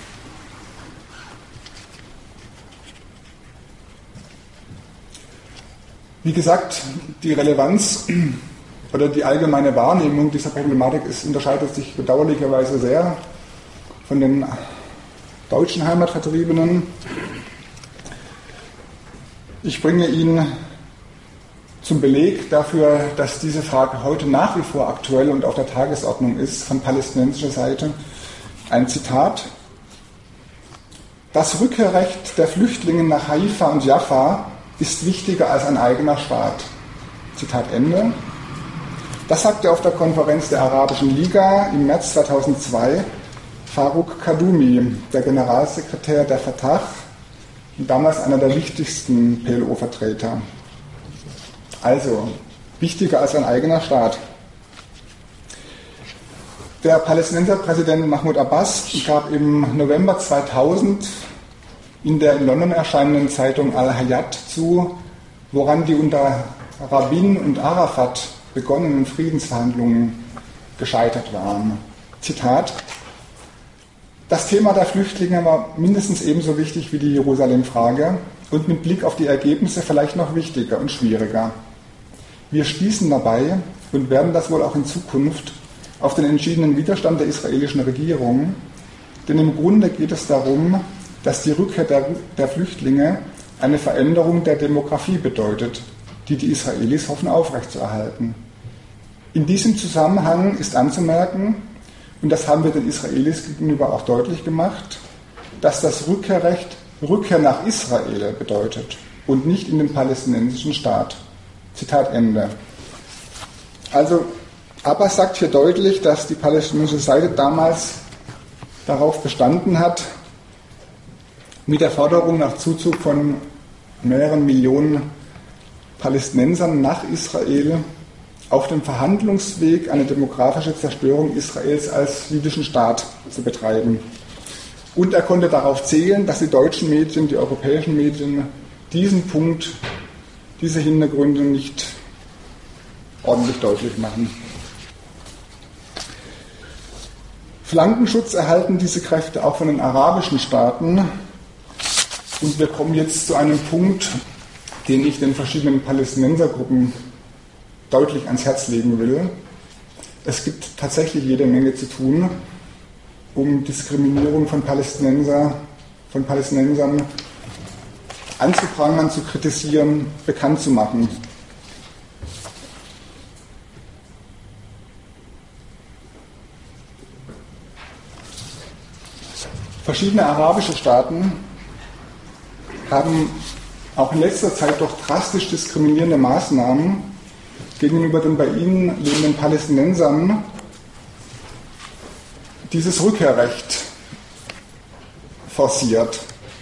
Wie gesagt, die Relevanz oder die allgemeine Wahrnehmung dieser Problematik unterscheidet sich bedauerlicherweise sehr von den deutschen Heimatvertriebenen. Ich bringe Ihnen zum Beleg dafür, dass diese Frage heute nach wie vor aktuell und auf der Tagesordnung ist, von palästinensischer Seite, ein Zitat. Das Rückkehrrecht der Flüchtlinge nach Haifa und Jaffa ist wichtiger als ein eigener Staat. Zitat Ende. Das sagte auf der Konferenz der Arabischen Liga im März 2002 Farouk Kaddoumi, der Generalsekretär der Fatah und damals einer der wichtigsten PLO-Vertreter. Also, wichtiger als ein eigener Staat. Der Palästinenserpräsident Mahmoud Abbas gab im November 2000 in der in London erscheinenden Zeitung Al-Hayat zu, woran die unter Rabin und Arafat begonnenen Friedensverhandlungen gescheitert waren. Zitat: Das Thema der Flüchtlinge war mindestens ebenso wichtig wie die Jerusalem-Frage und mit Blick auf die Ergebnisse vielleicht noch wichtiger und schwieriger. Wir stießen dabei und werden das wohl auch in Zukunft auf den entschiedenen Widerstand der israelischen Regierung, denn im Grunde geht es darum, dass die Rückkehr der Flüchtlinge eine Veränderung der Demografie bedeutet, die die Israelis hoffen aufrechtzuerhalten. In diesem Zusammenhang ist anzumerken, und das haben wir den Israelis gegenüber auch deutlich gemacht, dass das Rückkehrrecht Rückkehr nach Israel bedeutet und nicht in den palästinensischen Staat. Zitat Ende. Also Abbas sagt hier deutlich, dass die palästinensische Seite damals darauf bestanden hat, mit der Forderung nach Zuzug von mehreren Millionen Palästinensern nach Israel auf dem Verhandlungsweg eine demografische Zerstörung Israels als jüdischen Staat zu betreiben. Und er konnte darauf zählen, dass die deutschen Medien, die europäischen Medien diesen Punkt, diese Hintergründe nicht ordentlich deutlich machen. Flankenschutz erhalten diese Kräfte auch von den arabischen Staaten. Und wir kommen jetzt zu einem Punkt, den ich den verschiedenen Palästinensergruppen deutlich ans Herz legen will. Es gibt tatsächlich jede Menge zu tun, um Diskriminierung von Palästinensern anzuprangern, zu kritisieren, bekannt zu machen. Verschiedene arabische Staaten haben auch in letzter Zeit durch drastisch diskriminierende Maßnahmen gegenüber den bei ihnen lebenden Palästinensern dieses Rückkehrrecht forciert.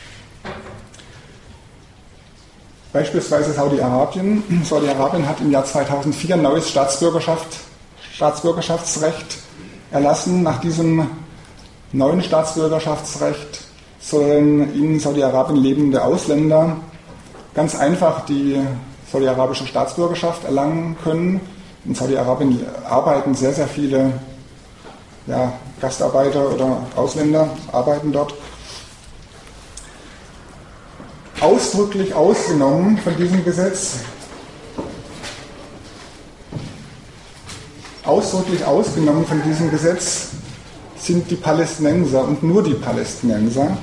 Beispielsweise Saudi-Arabien. Saudi-Arabien hat im Jahr 2004 ein neues Staatsbürgerschaftsrecht erlassen. Nach diesem neuen Staatsbürgerschaftsrecht sollen in Saudi-Arabien lebende Ausländer ganz einfach die saudi-arabische Staatsbürgerschaft erlangen können. In Saudi-Arabien arbeiten sehr, sehr viele Gastarbeiter oder Ausländer, arbeiten dort. Ausdrücklich ausgenommen von diesem Gesetz, sind die Palästinenser und nur die Palästinenser.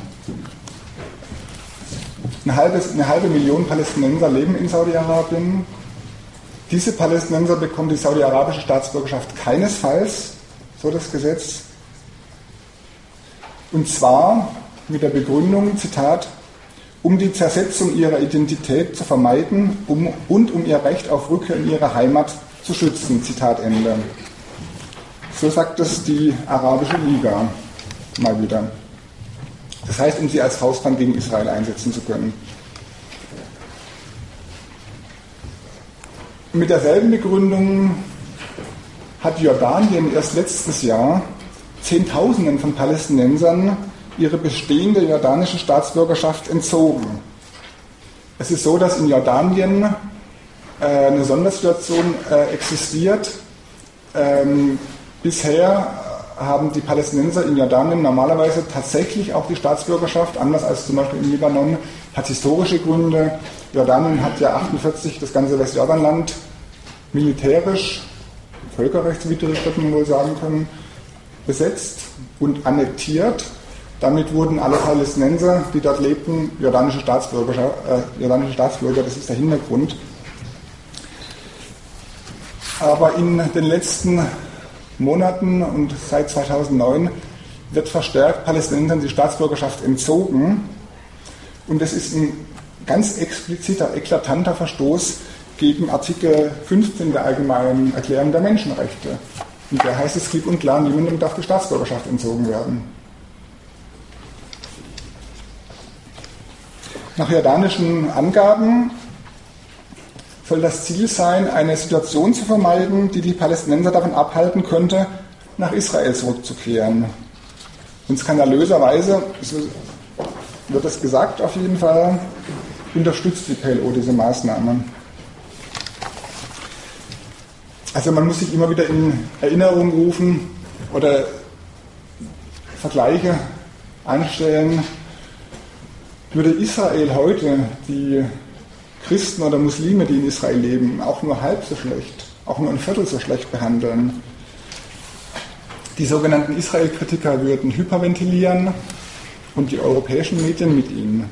Eine halbe Million Palästinenser leben in Saudi-Arabien. Diese Palästinenser bekommen die saudi-arabische Staatsbürgerschaft keinesfalls, so das Gesetz. Und zwar mit der Begründung, Zitat, um die Zersetzung ihrer Identität zu vermeiden und um ihr Recht auf Rückkehr in ihre Heimat zu schützen. Zitat Ende. So sagt es die Arabische Liga mal wieder. Das heißt, um sie als Faustpfand gegen Israel einsetzen zu können. Mit derselben Begründung hat Jordanien erst letztes Jahr Zehntausenden von Palästinensern ihre bestehende jordanische Staatsbürgerschaft entzogen. Es ist so, dass in Jordanien eine Sondersituation existiert. Bisher haben die Palästinenser in Jordanien normalerweise tatsächlich auch die Staatsbürgerschaft, anders als zum Beispiel im Libanon, hat historische Gründe. Jordanien hat ja 1948 das ganze Westjordanland militärisch, völkerrechtswidrig, wird man wohl sagen können, besetzt und annektiert. Damit wurden alle Palästinenser, die dort lebten, jordanische Staatsbürger, das ist der Hintergrund. Aber in den letzten Monaten und seit 2009 wird verstärkt Palästinensern die Staatsbürgerschaft entzogen. Und es ist ein ganz expliziter, eklatanter Verstoß gegen Artikel 15 der Allgemeinen Erklärung der Menschenrechte. Und da heißt es klipp und klar, niemandem darf die Staatsbürgerschaft entzogen werden. Nach jordanischen Angaben soll das Ziel sein, eine Situation zu vermeiden, die die Palästinenser davon abhalten könnte, nach Israel zurückzukehren. Und skandalöserweise, so wird es gesagt auf jeden Fall, unterstützt die PLO diese Maßnahme. Also man muss sich immer wieder in Erinnerung rufen oder Vergleiche anstellen. Würde Israel heute die Christen oder Muslime, die in Israel leben, auch nur halb so schlecht, auch nur ein Viertel so schlecht behandeln. Die sogenannten Israel-Kritiker würden hyperventilieren und die europäischen Medien mit ihnen.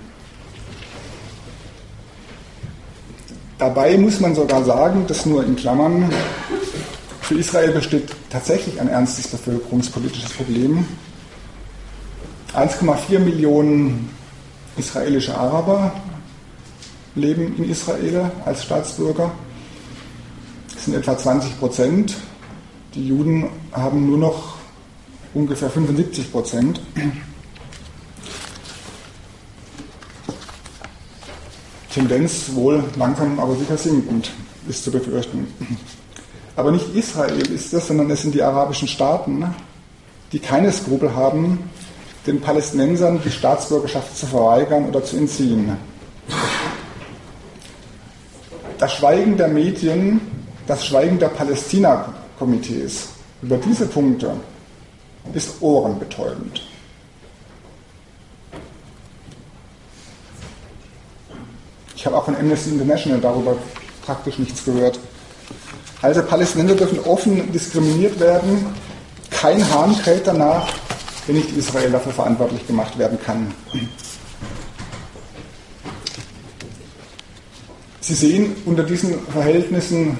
Dabei muss man sogar sagen, dass nur in Klammern, für Israel besteht tatsächlich ein ernstes bevölkerungspolitisches Problem. 1,4 Millionen israelische Araber leben in Israel als Staatsbürger. Das sind etwa 20%. Die Juden haben nur noch ungefähr 75%. Tendenz wohl langsam, aber sicher sinkend, ist zu befürchten. Aber nicht Israel ist das, sondern es sind die arabischen Staaten, die keine Skrupel haben, den Palästinensern die Staatsbürgerschaft zu verweigern oder zu entziehen. Das Schweigen der Medien, das Schweigen der Palästina-Komitees über diese Punkte ist ohrenbetäubend. Ich habe auch von Amnesty International darüber praktisch nichts gehört. Also Palästinenser dürfen offen diskriminiert werden. Kein Hahn kräht danach, wenn nicht Israel dafür verantwortlich gemacht werden kann. Sie sehen unter diesen Verhältnissen,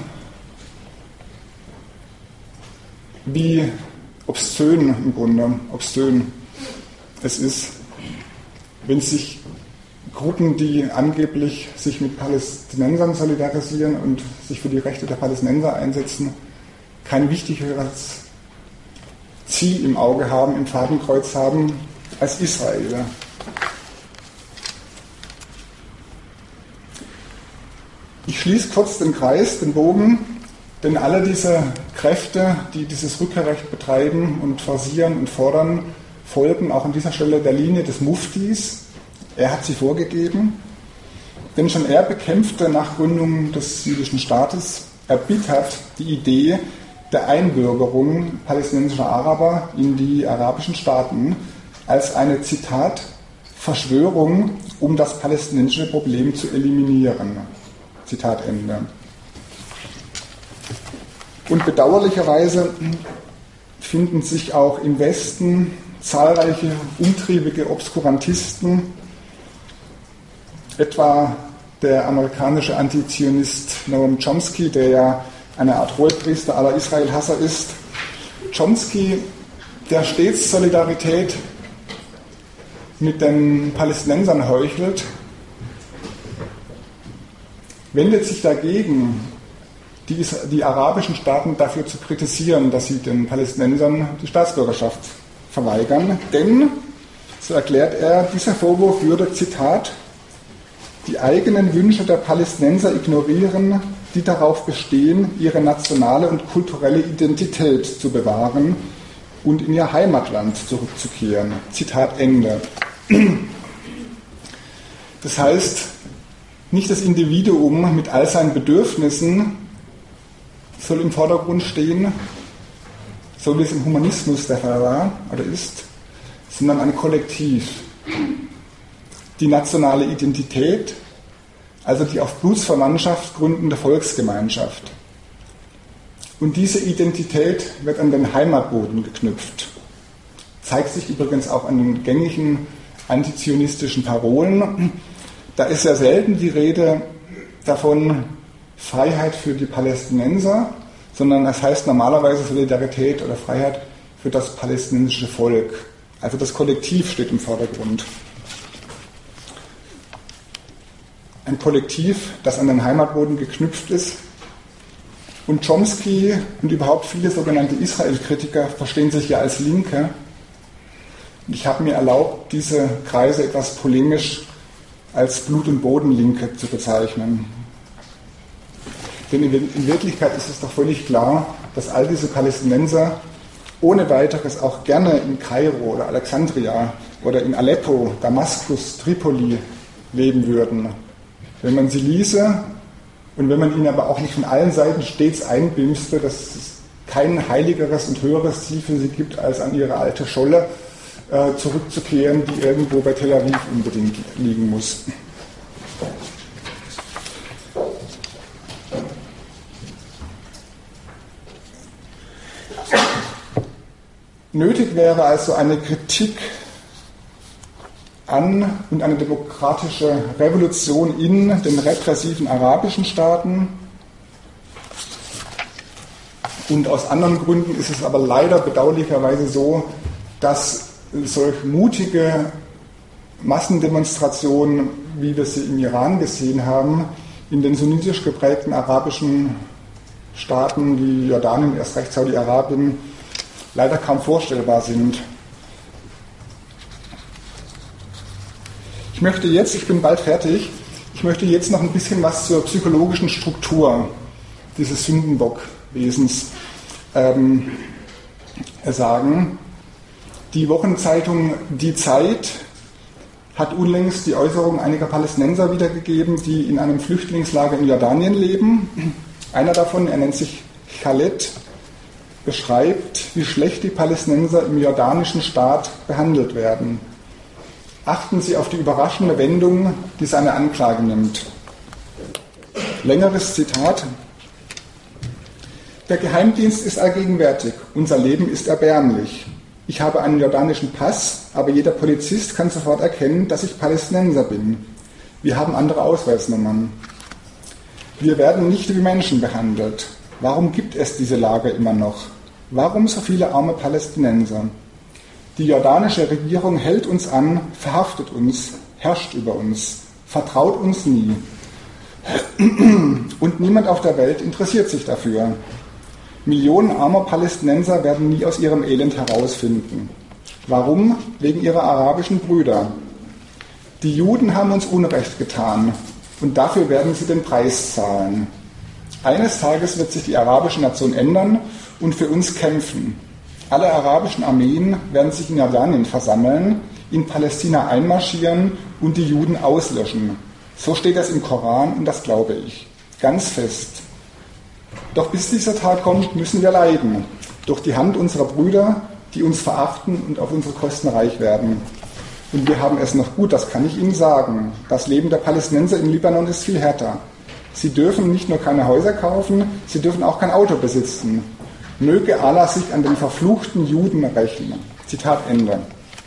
wie obszön im Grunde, obszön es ist, wenn sich Gruppen, die angeblich sich mit Palästinensern solidarisieren und sich für die Rechte der Palästinenser einsetzen, kein wichtigeres Ziel im Auge haben, im Fadenkreuz haben, als Israel. Ich schließe kurz den Kreis, den Bogen, denn alle diese Kräfte, die dieses Rückkehrrecht betreiben und forcieren und fordern, folgen auch an dieser Stelle der Linie des Muftis. Er hat sie vorgegeben, denn schon er bekämpfte nach Gründung des jüdischen Staates erbittert die Idee der Einbürgerung palästinensischer Araber in die arabischen Staaten als eine, Zitat, Verschwörung, um das palästinensische Problem zu eliminieren. Zitat Ende. Und bedauerlicherweise finden sich auch im Westen zahlreiche umtriebige Obskurantisten, etwa der amerikanische Antizionist Noam Chomsky, der ja eine Art Hohepriester aller Israel-Hasser ist. Chomsky, der stets Solidarität mit den Palästinensern heuchelt, wendet sich dagegen, die arabischen Staaten dafür zu kritisieren, dass sie den Palästinensern die Staatsbürgerschaft verweigern. Denn, so erklärt er, dieser Vorwurf würde, Zitat, die eigenen Wünsche der Palästinenser ignorieren, die darauf bestehen, ihre nationale und kulturelle Identität zu bewahren und in ihr Heimatland zurückzukehren. Zitat Ende. Das heißt, nicht das Individuum mit all seinen Bedürfnissen soll im Vordergrund stehen, so wie es im Humanismus der Fall war oder ist, sondern ein Kollektiv. Die nationale Identität, also die auf Blutsverwandtschaft gründende Volksgemeinschaft. Und diese Identität wird an den Heimatboden geknüpft. Zeigt sich übrigens auch an den gängigen antizionistischen Parolen. Da ist ja selten die Rede davon, Freiheit für die Palästinenser, sondern das heißt normalerweise Solidarität oder Freiheit für das palästinensische Volk. Also das Kollektiv steht im Vordergrund. Ein Kollektiv, das an den Heimatboden geknüpft ist. Und Chomsky und überhaupt viele sogenannte Israel-Kritiker verstehen sich ja als Linke. Und ich habe mir erlaubt, diese Kreise etwas polemisch als Blut- und Bodenlinke zu bezeichnen. Denn in Wirklichkeit ist es doch völlig klar, dass all diese Palästinenser ohne weiteres auch gerne in Kairo oder Alexandria oder in Aleppo, Damaskus, Tripoli leben würden. Wenn man sie ließe und wenn man ihnen aber auch nicht von allen Seiten stets einbimste, dass es kein heiligeres und höheres Ziel für sie gibt, als an ihre alte Scholle zurückzukehren, die irgendwo bei Tel Aviv unbedingt liegen muss. Nötig wäre also eine Kritik an und eine demokratische Revolution in den repressiven arabischen Staaten. Und aus anderen Gründen ist es aber leider bedauerlicherweise so, dass solch mutige Massendemonstrationen, wie wir sie im Iran gesehen haben, in den sunnitisch geprägten arabischen Staaten wie Jordanien, erst recht Saudi-Arabien, leider kaum vorstellbar sind. Ich bin bald fertig, ich möchte jetzt noch ein bisschen was zur psychologischen Struktur dieses Sündenbockwesens sagen. Die Wochenzeitung Die Zeit hat unlängst die Äußerung einiger Palästinenser wiedergegeben, die in einem Flüchtlingslager in Jordanien leben. Einer davon, er nennt sich Khaled, beschreibt, wie schlecht die Palästinenser im jordanischen Staat behandelt werden. Achten Sie auf die überraschende Wendung, die seine Anklage nimmt. Längeres Zitat. Der Geheimdienst ist allgegenwärtig. Unser Leben ist erbärmlich. Ich habe einen jordanischen Pass, aber jeder Polizist kann sofort erkennen, dass ich Palästinenser bin. Wir haben andere Ausweisnummern. Wir werden nicht wie Menschen behandelt. Warum gibt es diese Lager immer noch? Warum so viele arme Palästinenser? Die jordanische Regierung hält uns an, verhaftet uns, herrscht über uns, vertraut uns nie. Und niemand auf der Welt interessiert sich dafür. Millionen armer Palästinenser werden nie aus ihrem Elend herausfinden. Warum? Wegen ihrer arabischen Brüder. Die Juden haben uns Unrecht getan und dafür werden sie den Preis zahlen. Eines Tages wird sich die arabische Nation ändern und für uns kämpfen. Alle arabischen Armeen werden sich in Jordanien versammeln, in Palästina einmarschieren und die Juden auslöschen. So steht das im Koran und das glaube ich. Ganz fest. Doch bis dieser Tag kommt, müssen wir leiden. Durch die Hand unserer Brüder, die uns verachten und auf unsere Kosten reich werden. Und wir haben es noch gut, das kann ich Ihnen sagen. Das Leben der Palästinenser im Libanon ist viel härter. Sie dürfen nicht nur keine Häuser kaufen, sie dürfen auch kein Auto besitzen. Möge Allah sich an den verfluchten Juden rächen. Zitat Ende.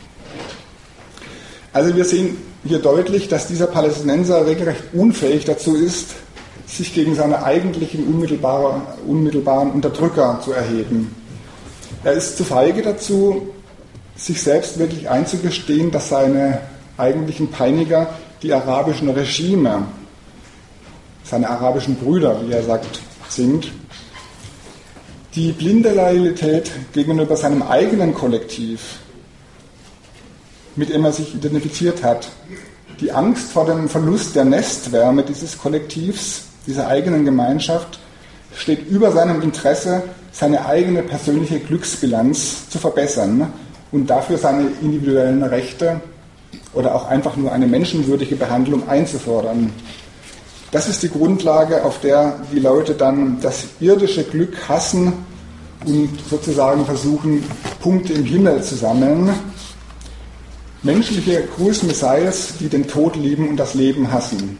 Also wir sehen hier deutlich, dass dieser Palästinenser regelrecht unfähig dazu ist, sich gegen seine eigentlichen unmittelbaren Unterdrücker zu erheben. Er ist zu feige dazu, sich selbst wirklich einzugestehen, dass seine eigentlichen Peiniger die arabischen Regime, seine arabischen Brüder, wie er sagt, sind. Die blinde Loyalität gegenüber seinem eigenen Kollektiv, mit dem er sich identifiziert hat, die Angst vor dem Verlust der Nestwärme dieses Kollektivs, dieser eigenen Gemeinschaft, steht über seinem Interesse, seine eigene persönliche Glücksbilanz zu verbessern und dafür seine individuellen Rechte oder auch einfach nur eine menschenwürdige Behandlung einzufordern. Das ist die Grundlage, auf der die Leute dann das irdische Glück hassen und sozusagen versuchen, Punkte im Himmel zu sammeln. Menschliche Cruise Missiles, die den Tod lieben und das Leben hassen.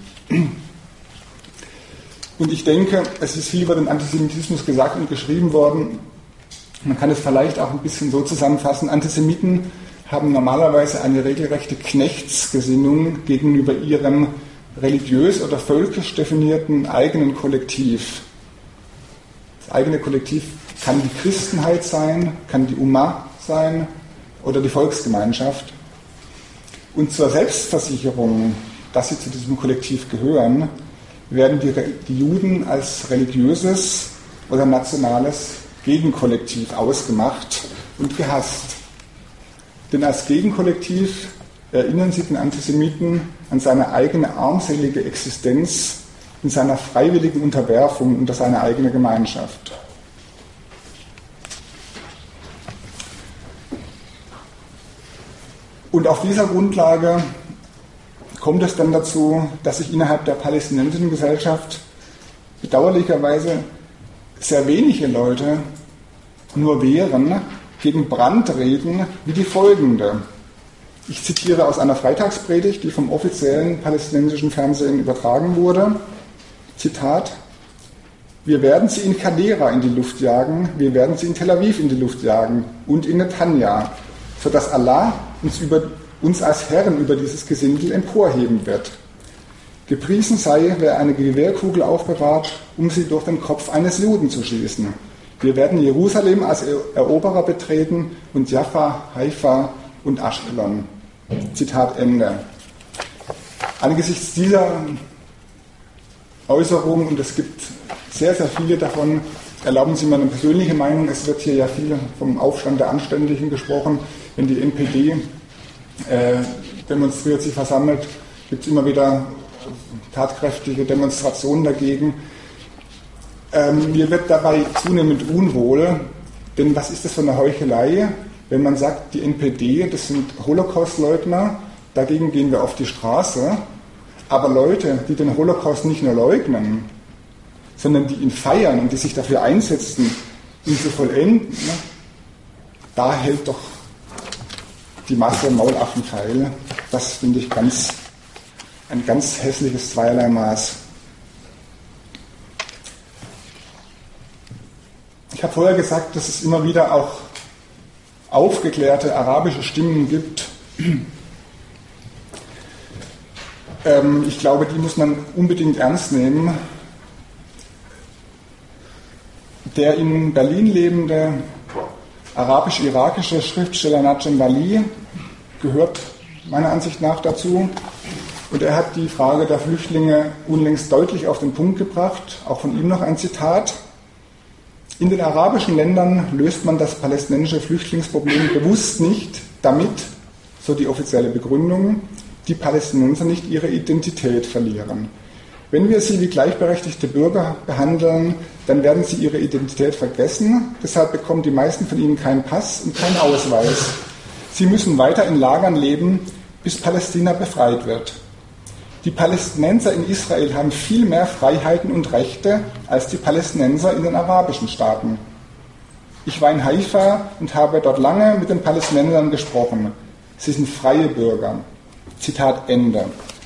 Und ich denke, es ist viel über den Antisemitismus gesagt und geschrieben worden. Man kann es vielleicht auch ein bisschen so zusammenfassen. Antisemiten haben normalerweise eine regelrechte Knechtsgesinnung gegenüber ihrem religiös oder völkisch definierten eigenen Kollektiv. Das eigene Kollektiv kann die Christenheit sein, kann die Ummah sein oder die Volksgemeinschaft. Und zur Selbstversicherung, dass sie zu diesem Kollektiv gehören, werden die Juden als religiöses oder nationales Gegenkollektiv ausgemacht und gehasst. Denn als Gegenkollektiv erinnern sie den Antisemiten an seine eigene armselige Existenz in seiner freiwilligen Unterwerfung unter seine eigene Gemeinschaft. Und auf dieser Grundlage kommt es dann dazu, dass sich innerhalb der palästinensischen Gesellschaft bedauerlicherweise sehr wenige Leute nur wehren gegen Brandreden wie die folgende. Ich zitiere aus einer Freitagspredigt, die vom offiziellen palästinensischen Fernsehen übertragen wurde. Zitat: Wir werden sie in Kadera in die Luft jagen, wir werden sie in Tel Aviv in die Luft jagen und in Netanya, sodass Allah uns als Herren über dieses Gesindel emporheben wird. Gepriesen sei, wer eine Gewehrkugel aufbewahrt, um sie durch den Kopf eines Juden zu schießen. Wir werden Jerusalem als Eroberer betreten und Jaffa, Haifa und Aschkelon. Zitat Ende. Angesichts dieser Äußerung, und es gibt sehr, sehr viele davon, erlauben Sie mir eine persönliche Meinung, es wird hier ja viel vom Aufstand der Anständigen gesprochen. Wenn die NPD demonstriert, sich versammelt, gibt es immer wieder tatkräftige Demonstrationen dagegen. Mir wird dabei zunehmend unwohl, denn was ist das für eine Heuchelei, wenn man sagt, die NPD, das sind Holocaustleugner, dagegen gehen wir auf die Straße, aber Leute, die den Holocaust nicht nur leugnen, sondern die ihn feiern und die sich dafür einsetzen, ihn zu vollenden, ne, da hält doch die Masse Maulaffen feil. Das finde ich ein ganz hässliches zweierlei Maß. Ich habe vorher gesagt, dass es immer wieder auch aufgeklärte arabische Stimmen gibt. Ich glaube, die muss man unbedingt ernst nehmen. Der in Berlin lebende arabisch-irakische Schriftsteller Najem Wali gehört meiner Ansicht nach dazu. Und er hat die Frage der Flüchtlinge unlängst deutlich auf den Punkt gebracht. Auch von ihm noch ein Zitat. In den arabischen Ländern löst man das palästinensische Flüchtlingsproblem bewusst nicht, damit, so die offizielle Begründung, die Palästinenser nicht ihre Identität verlieren. Wenn wir sie wie gleichberechtigte Bürger behandeln, dann werden sie ihre Identität vergessen. Deshalb bekommen die meisten von ihnen keinen Pass und keinen Ausweis. Sie müssen weiter in Lagern leben, bis Palästina befreit wird. Die Palästinenser in Israel haben viel mehr Freiheiten und Rechte als die Palästinenser in den arabischen Staaten. Ich war in Haifa und habe dort lange mit den Palästinensern gesprochen. Sie sind freie Bürger. Zitat Ende.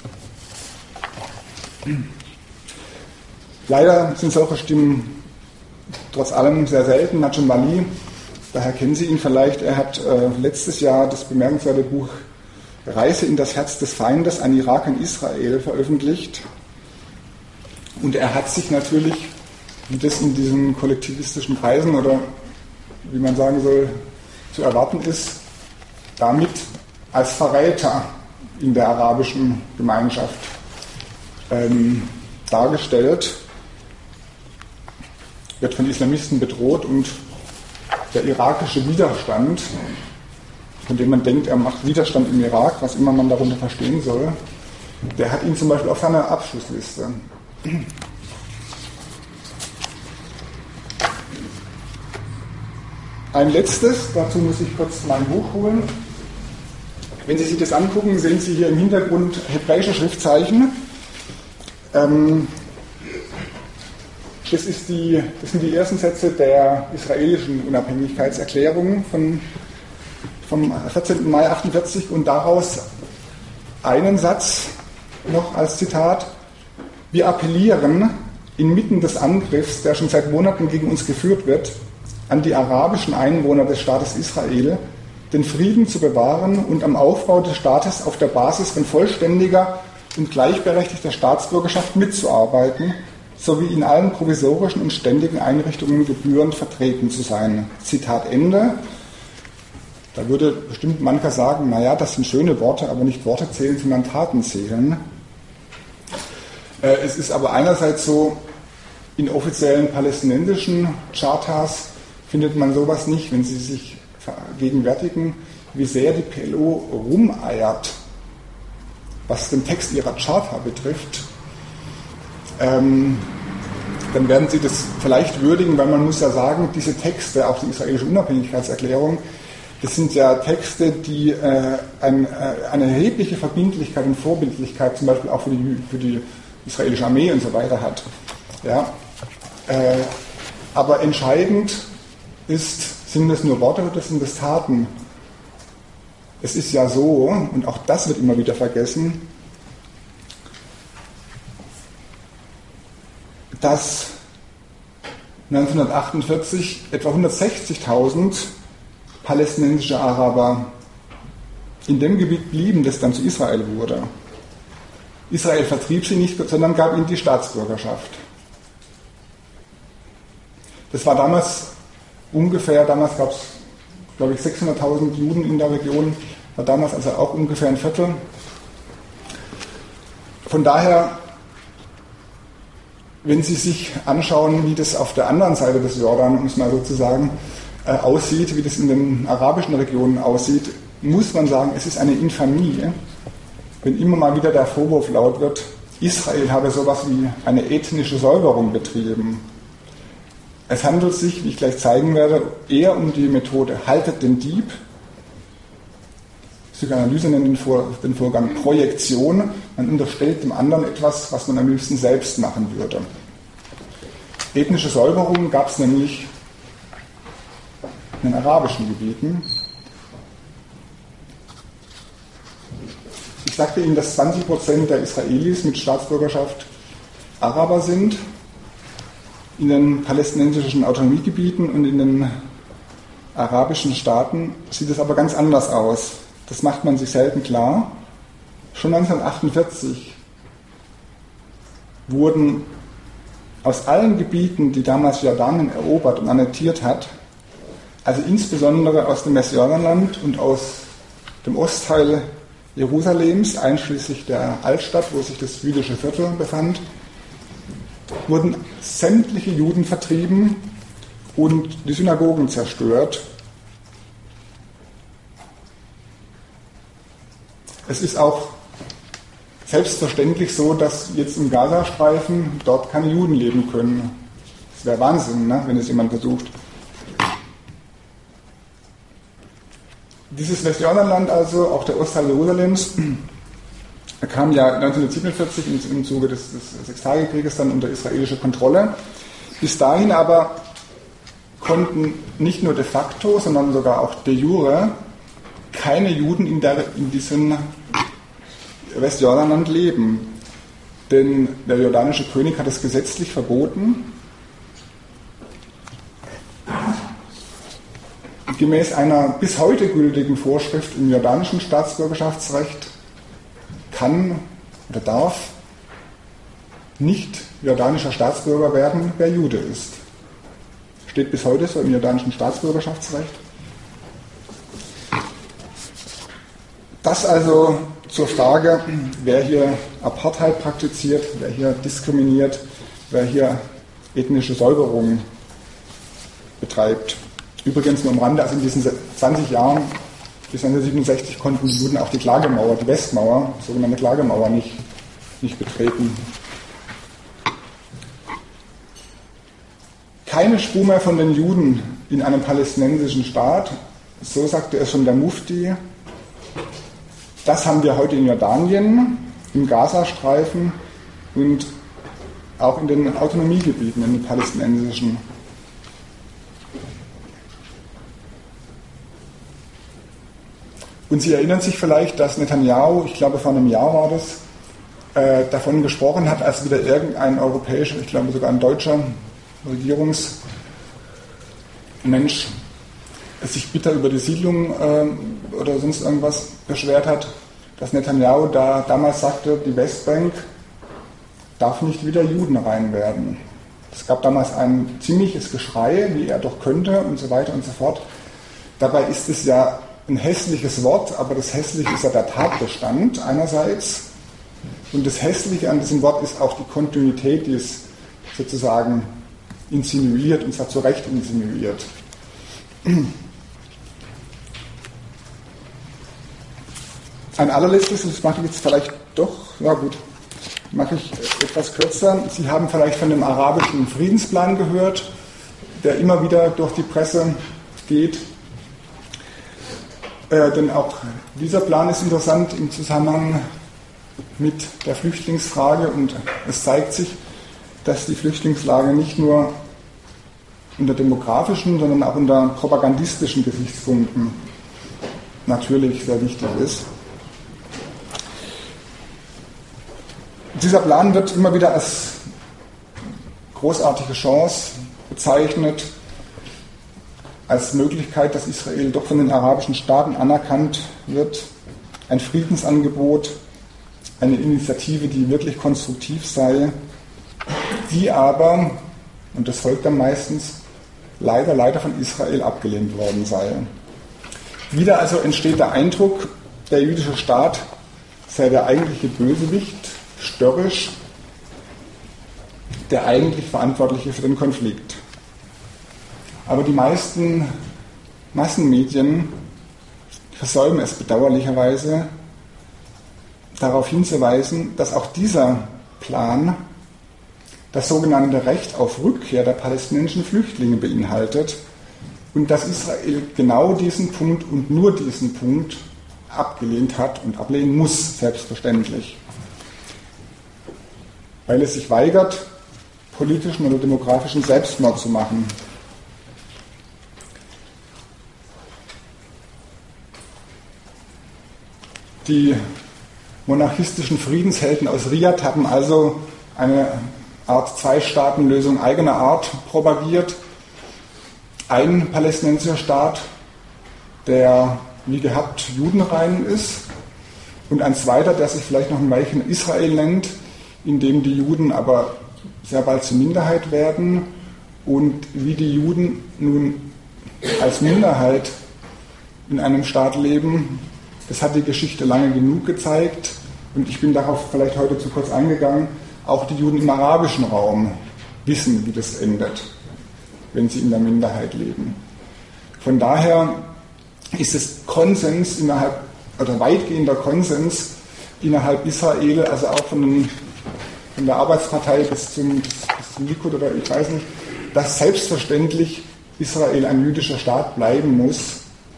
Leider sind solche Stimmen trotz allem sehr selten. Najem Wali, daher kennen Sie ihn vielleicht, er hat letztes Jahr das bemerkenswerte Buch Reise in das Herz des Feindes, ein Irak in Israel veröffentlicht. Und er hat sich natürlich, wie das in diesen kollektivistischen Kreisen oder wie man sagen soll, zu erwarten ist, damit als Verräter in der arabischen Gemeinschaft dargestellt, wird von Islamisten bedroht und der irakische Widerstand, von dem man denkt, er macht Widerstand im Irak, was immer man darunter verstehen soll, der hat ihn zum Beispiel auf seiner Abschlussliste. Ein letztes, dazu muss ich kurz mein Buch holen. Wenn Sie sich das angucken, sehen Sie hier im Hintergrund hebräische Schriftzeichen. Das sind die ersten Sätze der israelischen Unabhängigkeitserklärung vom 14. Mai 1948 und daraus einen Satz noch als Zitat: Wir appellieren inmitten des Angriffs, der schon seit Monaten gegen uns geführt wird, an die arabischen Einwohner des Staates Israel, den Frieden zu bewahren und am Aufbau des Staates auf der Basis von vollständiger und gleichberechtigter Staatsbürgerschaft mitzuarbeiten, sowie in allen provisorischen und ständigen Einrichtungen gebührend vertreten zu sein. Zitat Ende. Da würde bestimmt mancher sagen, naja, das sind schöne Worte, aber nicht Worte zählen, sondern Taten zählen. Es ist aber einerseits so, in offiziellen palästinensischen Chartas findet man sowas nicht, wenn Sie sich vergegenwärtigen, wie sehr die PLO rumeiert, was den Text ihrer Charta betrifft. Dann werden Sie das vielleicht würdigen, weil man muss ja sagen, diese Texte, auch die israelische Unabhängigkeitserklärung, das sind ja Texte, die eine erhebliche Verbindlichkeit und Vorbildlichkeit zum Beispiel auch für die israelische Armee und so weiter hat. Ja? Aber entscheidend sind das nur Worte oder sind das Taten? Es ist ja so, und auch das wird immer wieder vergessen, dass 1948 etwa 160.000 palästinensische Araber in dem Gebiet blieben, das dann zu Israel wurde. Israel vertrieb sie nicht, sondern gab ihnen die Staatsbürgerschaft. Das war damals gab es, glaube ich, 600.000 Juden in der Region, war damals also auch ungefähr ein Viertel. Von daher, wenn Sie sich anschauen, wie das auf der anderen Seite des Jordan, um es mal so zu sagen, aussieht, wie das in den arabischen Regionen aussieht, muss man sagen, es ist eine Infamie, wenn immer mal wieder der Vorwurf laut wird, Israel habe sowas wie eine ethnische Säuberung betrieben. Es handelt sich, wie ich gleich zeigen werde, eher um die Methode haltet den Dieb Psychoanalyse nennt den Vorgang Projektion. Man unterstellt dem anderen etwas, was man am liebsten selbst machen würde. Ethnische Säuberung gab es nämlich in den arabischen Gebieten. Ich sagte Ihnen, dass 20% der Israelis mit Staatsbürgerschaft Araber sind. In den palästinensischen Autonomiegebieten und in den arabischen Staaten sieht es aber ganz anders aus. Das macht man sich selten klar. Schon 1948 wurden aus allen Gebieten, die damals Jordanien erobert und annektiert hat, also insbesondere aus dem Westjordanland und aus dem Ostteil Jerusalems, einschließlich der Altstadt, wo sich das jüdische Viertel befand, wurden sämtliche Juden vertrieben und die Synagogen zerstört. Es ist auch selbstverständlich so, dass jetzt im Gazastreifen dort keine Juden leben können. Das wäre Wahnsinn, ne, wenn es jemand versucht. Dieses Westjordanland, also auch der Ostteil Jerusalems, kam ja 1947 im Zuge des Sechstagekrieges dann unter israelische Kontrolle. Bis dahin aber konnten nicht nur de facto, sondern sogar auch de jure keine Juden in diesem Westjordanland leben. Denn der jordanische König hat es gesetzlich verboten. Gemäß einer bis heute gültigen Vorschrift im jordanischen Staatsbürgerschaftsrecht kann oder darf nicht jordanischer Staatsbürger werden, wer Jude ist. Steht bis heute so im jordanischen Staatsbürgerschaftsrecht. Das also zur Frage, wer hier Apartheid praktiziert, wer hier diskriminiert, wer hier ethnische Säuberung betreibt. Übrigens nur am Rande, also in diesen 20 Jahren bis 1967 konnten die Juden auch die Klagemauer, die Westmauer, die sogenannte Klagemauer, nicht betreten. Keine Spur mehr von den Juden in einem palästinensischen Staat, so sagte es schon der Mufti. Das haben wir heute in Jordanien, im Gazastreifen und auch in den Autonomiegebieten, in den palästinensischen. Und Sie erinnern sich vielleicht, dass Netanyahu, ich glaube vor einem Jahr war das, davon gesprochen hat, als wieder irgendein europäischer, ich glaube sogar ein deutscher Regierungsmensch sich bitter über die Siedlung oder sonst irgendwas beschwert hat, dass Netanyahu damals sagte, die Westbank darf nicht wieder Juden rein werden. Es gab damals ein ziemliches Geschrei, wie er doch könnte und so weiter und so fort. Dabei ist es ja ein hässliches Wort, aber das Hässliche ist ja der Tatbestand einerseits. Und das Hässliche an diesem Wort ist auch die Kontinuität, die es sozusagen insinuiert, und zwar zu Recht insinuiert. Ein allerletztes, das mache ich jetzt vielleicht doch, ja gut, mache ich etwas kürzer. Sie haben vielleicht von dem arabischen Friedensplan gehört, der immer wieder durch die Presse geht. Denn auch dieser Plan ist interessant im Zusammenhang mit der Flüchtlingsfrage, und es zeigt sich, dass die Flüchtlingslage nicht nur unter demografischen, sondern auch unter propagandistischen Gesichtspunkten natürlich sehr wichtig ist. Dieser Plan wird immer wieder als großartige Chance bezeichnet, als Möglichkeit, dass Israel doch von den arabischen Staaten anerkannt wird, ein Friedensangebot, eine Initiative, die wirklich konstruktiv sei, die aber, und das folgt dann meistens, leider von Israel abgelehnt worden sei. Wieder also entsteht der Eindruck, der jüdische Staat sei der eigentliche Bösewicht, störrisch, der eigentlich Verantwortliche für den Konflikt. Aber die meisten Massenmedien versäumen es bedauerlicherweise, darauf hinzuweisen, dass auch dieser Plan das sogenannte Recht auf Rückkehr der palästinensischen Flüchtlinge beinhaltet und dass Israel genau diesen Punkt und nur diesen Punkt abgelehnt hat und ablehnen muss, selbstverständlich. Weil es sich weigert, politischen oder demografischen Selbstmord zu machen. Die monarchistischen Friedenshelden aus Riyadh haben also eine Art Zwei-Staaten-Lösung eigener Art propagiert. Ein palästinensischer Staat, der wie gehabt judenrein ist, und ein zweiter, der sich vielleicht noch ein Weilchen Israel nennt, in dem die Juden aber sehr bald zur Minderheit werden, und wie die Juden nun als Minderheit in einem Staat leben, das hat die Geschichte lange genug gezeigt, und ich bin darauf vielleicht heute zu kurz eingegangen. Auch die Juden im arabischen Raum wissen, wie das endet, wenn sie in der Minderheit leben. Von daher ist es Konsens innerhalb, oder weitgehender Konsens innerhalb Israel, also auch von der Arbeitspartei bis zum Likud oder ich weiß nicht, dass selbstverständlich Israel ein jüdischer Staat bleiben muss.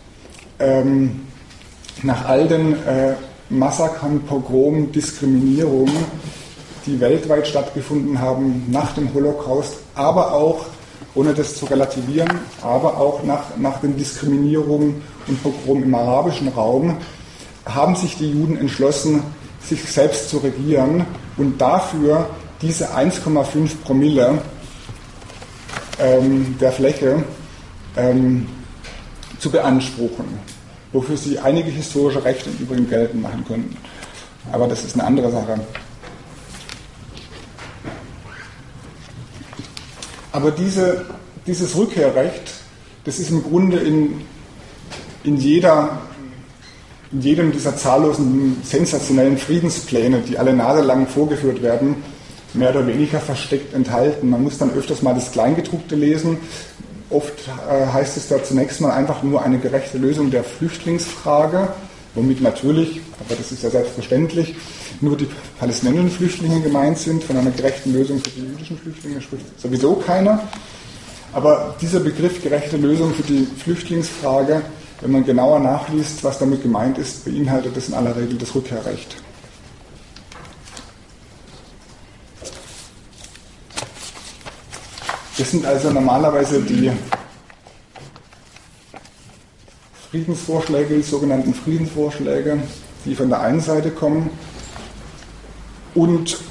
Nach all den Massakern, Pogromen, Diskriminierungen, die weltweit stattgefunden haben nach dem Holocaust, aber auch, ohne das zu relativieren, aber auch nach den Diskriminierungen und Pogromen im arabischen Raum, haben sich die Juden entschlossen, sich selbst zu regieren und dafür diese 1,5 Promille der Fläche zu beanspruchen, wofür sie einige historische Rechte im Übrigen geltend machen können. Aber das ist eine andere Sache. Aber dieses Rückkehrrecht, das ist im Grunde in jedem dieser zahllosen sensationellen Friedenspläne, die alle naselang vorgeführt werden, mehr oder weniger versteckt enthalten. Man muss dann öfters mal das Kleingedruckte lesen. Oft heißt es da zunächst mal einfach nur eine gerechte Lösung der Flüchtlingsfrage, womit natürlich, aber das ist ja selbstverständlich, nur die palästinensischen Flüchtlinge gemeint sind. Von einer gerechten Lösung für die jüdischen Flüchtlinge spricht sowieso keiner. Aber dieser Begriff gerechte Lösung für die Flüchtlingsfrage, wenn man genauer nachliest, was damit gemeint ist, beinhaltet das in aller Regel das Rückkehrrecht. Das sind also normalerweise die Friedensvorschläge, die sogenannten Friedensvorschläge, die von der einen Seite kommen. Und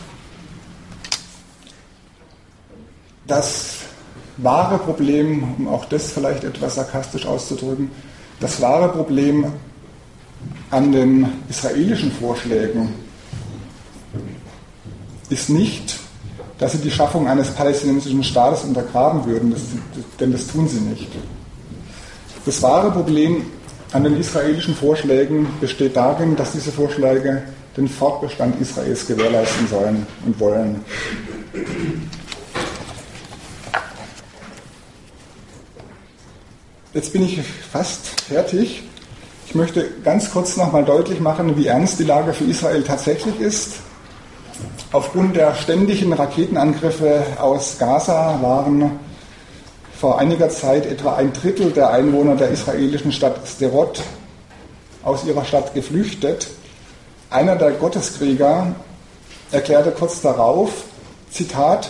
das wahre Problem, um auch das vielleicht etwas sarkastisch auszudrücken, das wahre Problem an den israelischen Vorschlägen ist nicht, dass sie die Schaffung eines palästinensischen Staates untergraben würden, denn das tun sie nicht. Das wahre Problem an den israelischen Vorschlägen besteht darin, dass diese Vorschläge den Fortbestand Israels gewährleisten sollen und wollen. Jetzt bin ich fast fertig. Ich möchte ganz kurz nochmal deutlich machen, wie ernst die Lage für Israel tatsächlich ist. Aufgrund der ständigen Raketenangriffe aus Gaza waren vor einiger Zeit etwa 1/3 der Einwohner der israelischen Stadt Sderot aus ihrer Stadt geflüchtet. Einer der Gotteskrieger erklärte kurz darauf, Zitat,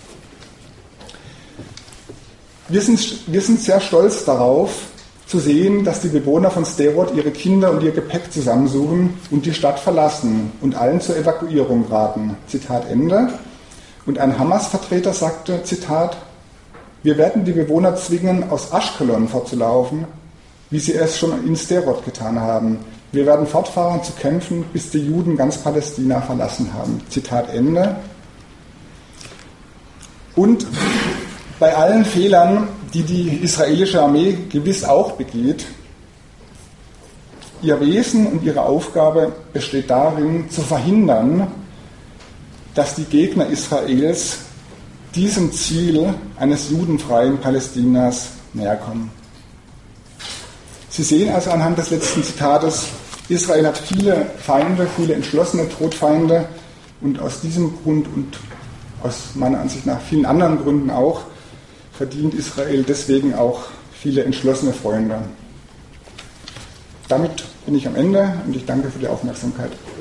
wir sind sehr stolz darauf, zu sehen, dass die Bewohner von Sderot ihre Kinder und ihr Gepäck zusammensuchen und die Stadt verlassen und allen zur Evakuierung raten. Zitat Ende. Und ein Hamas-Vertreter sagte, Zitat, wir werden die Bewohner zwingen, aus Aschkelon fortzulaufen, wie sie es schon in Sderot getan haben. Wir werden fortfahren zu kämpfen, bis die Juden ganz Palästina verlassen haben. Zitat Ende. Und bei allen Fehlern, die die israelische Armee gewiss auch begeht, ihr Wesen und ihre Aufgabe besteht darin, zu verhindern, dass die Gegner Israels diesem Ziel eines judenfreien Palästinas näherkommen. Sie sehen also anhand des letzten Zitates, Israel hat viele Feinde, viele entschlossene Todfeinde, und aus diesem Grund und aus meiner Ansicht nach vielen anderen Gründen auch verdient Israel deswegen auch viele entschlossene Freunde. Damit bin ich am Ende und ich danke für die Aufmerksamkeit.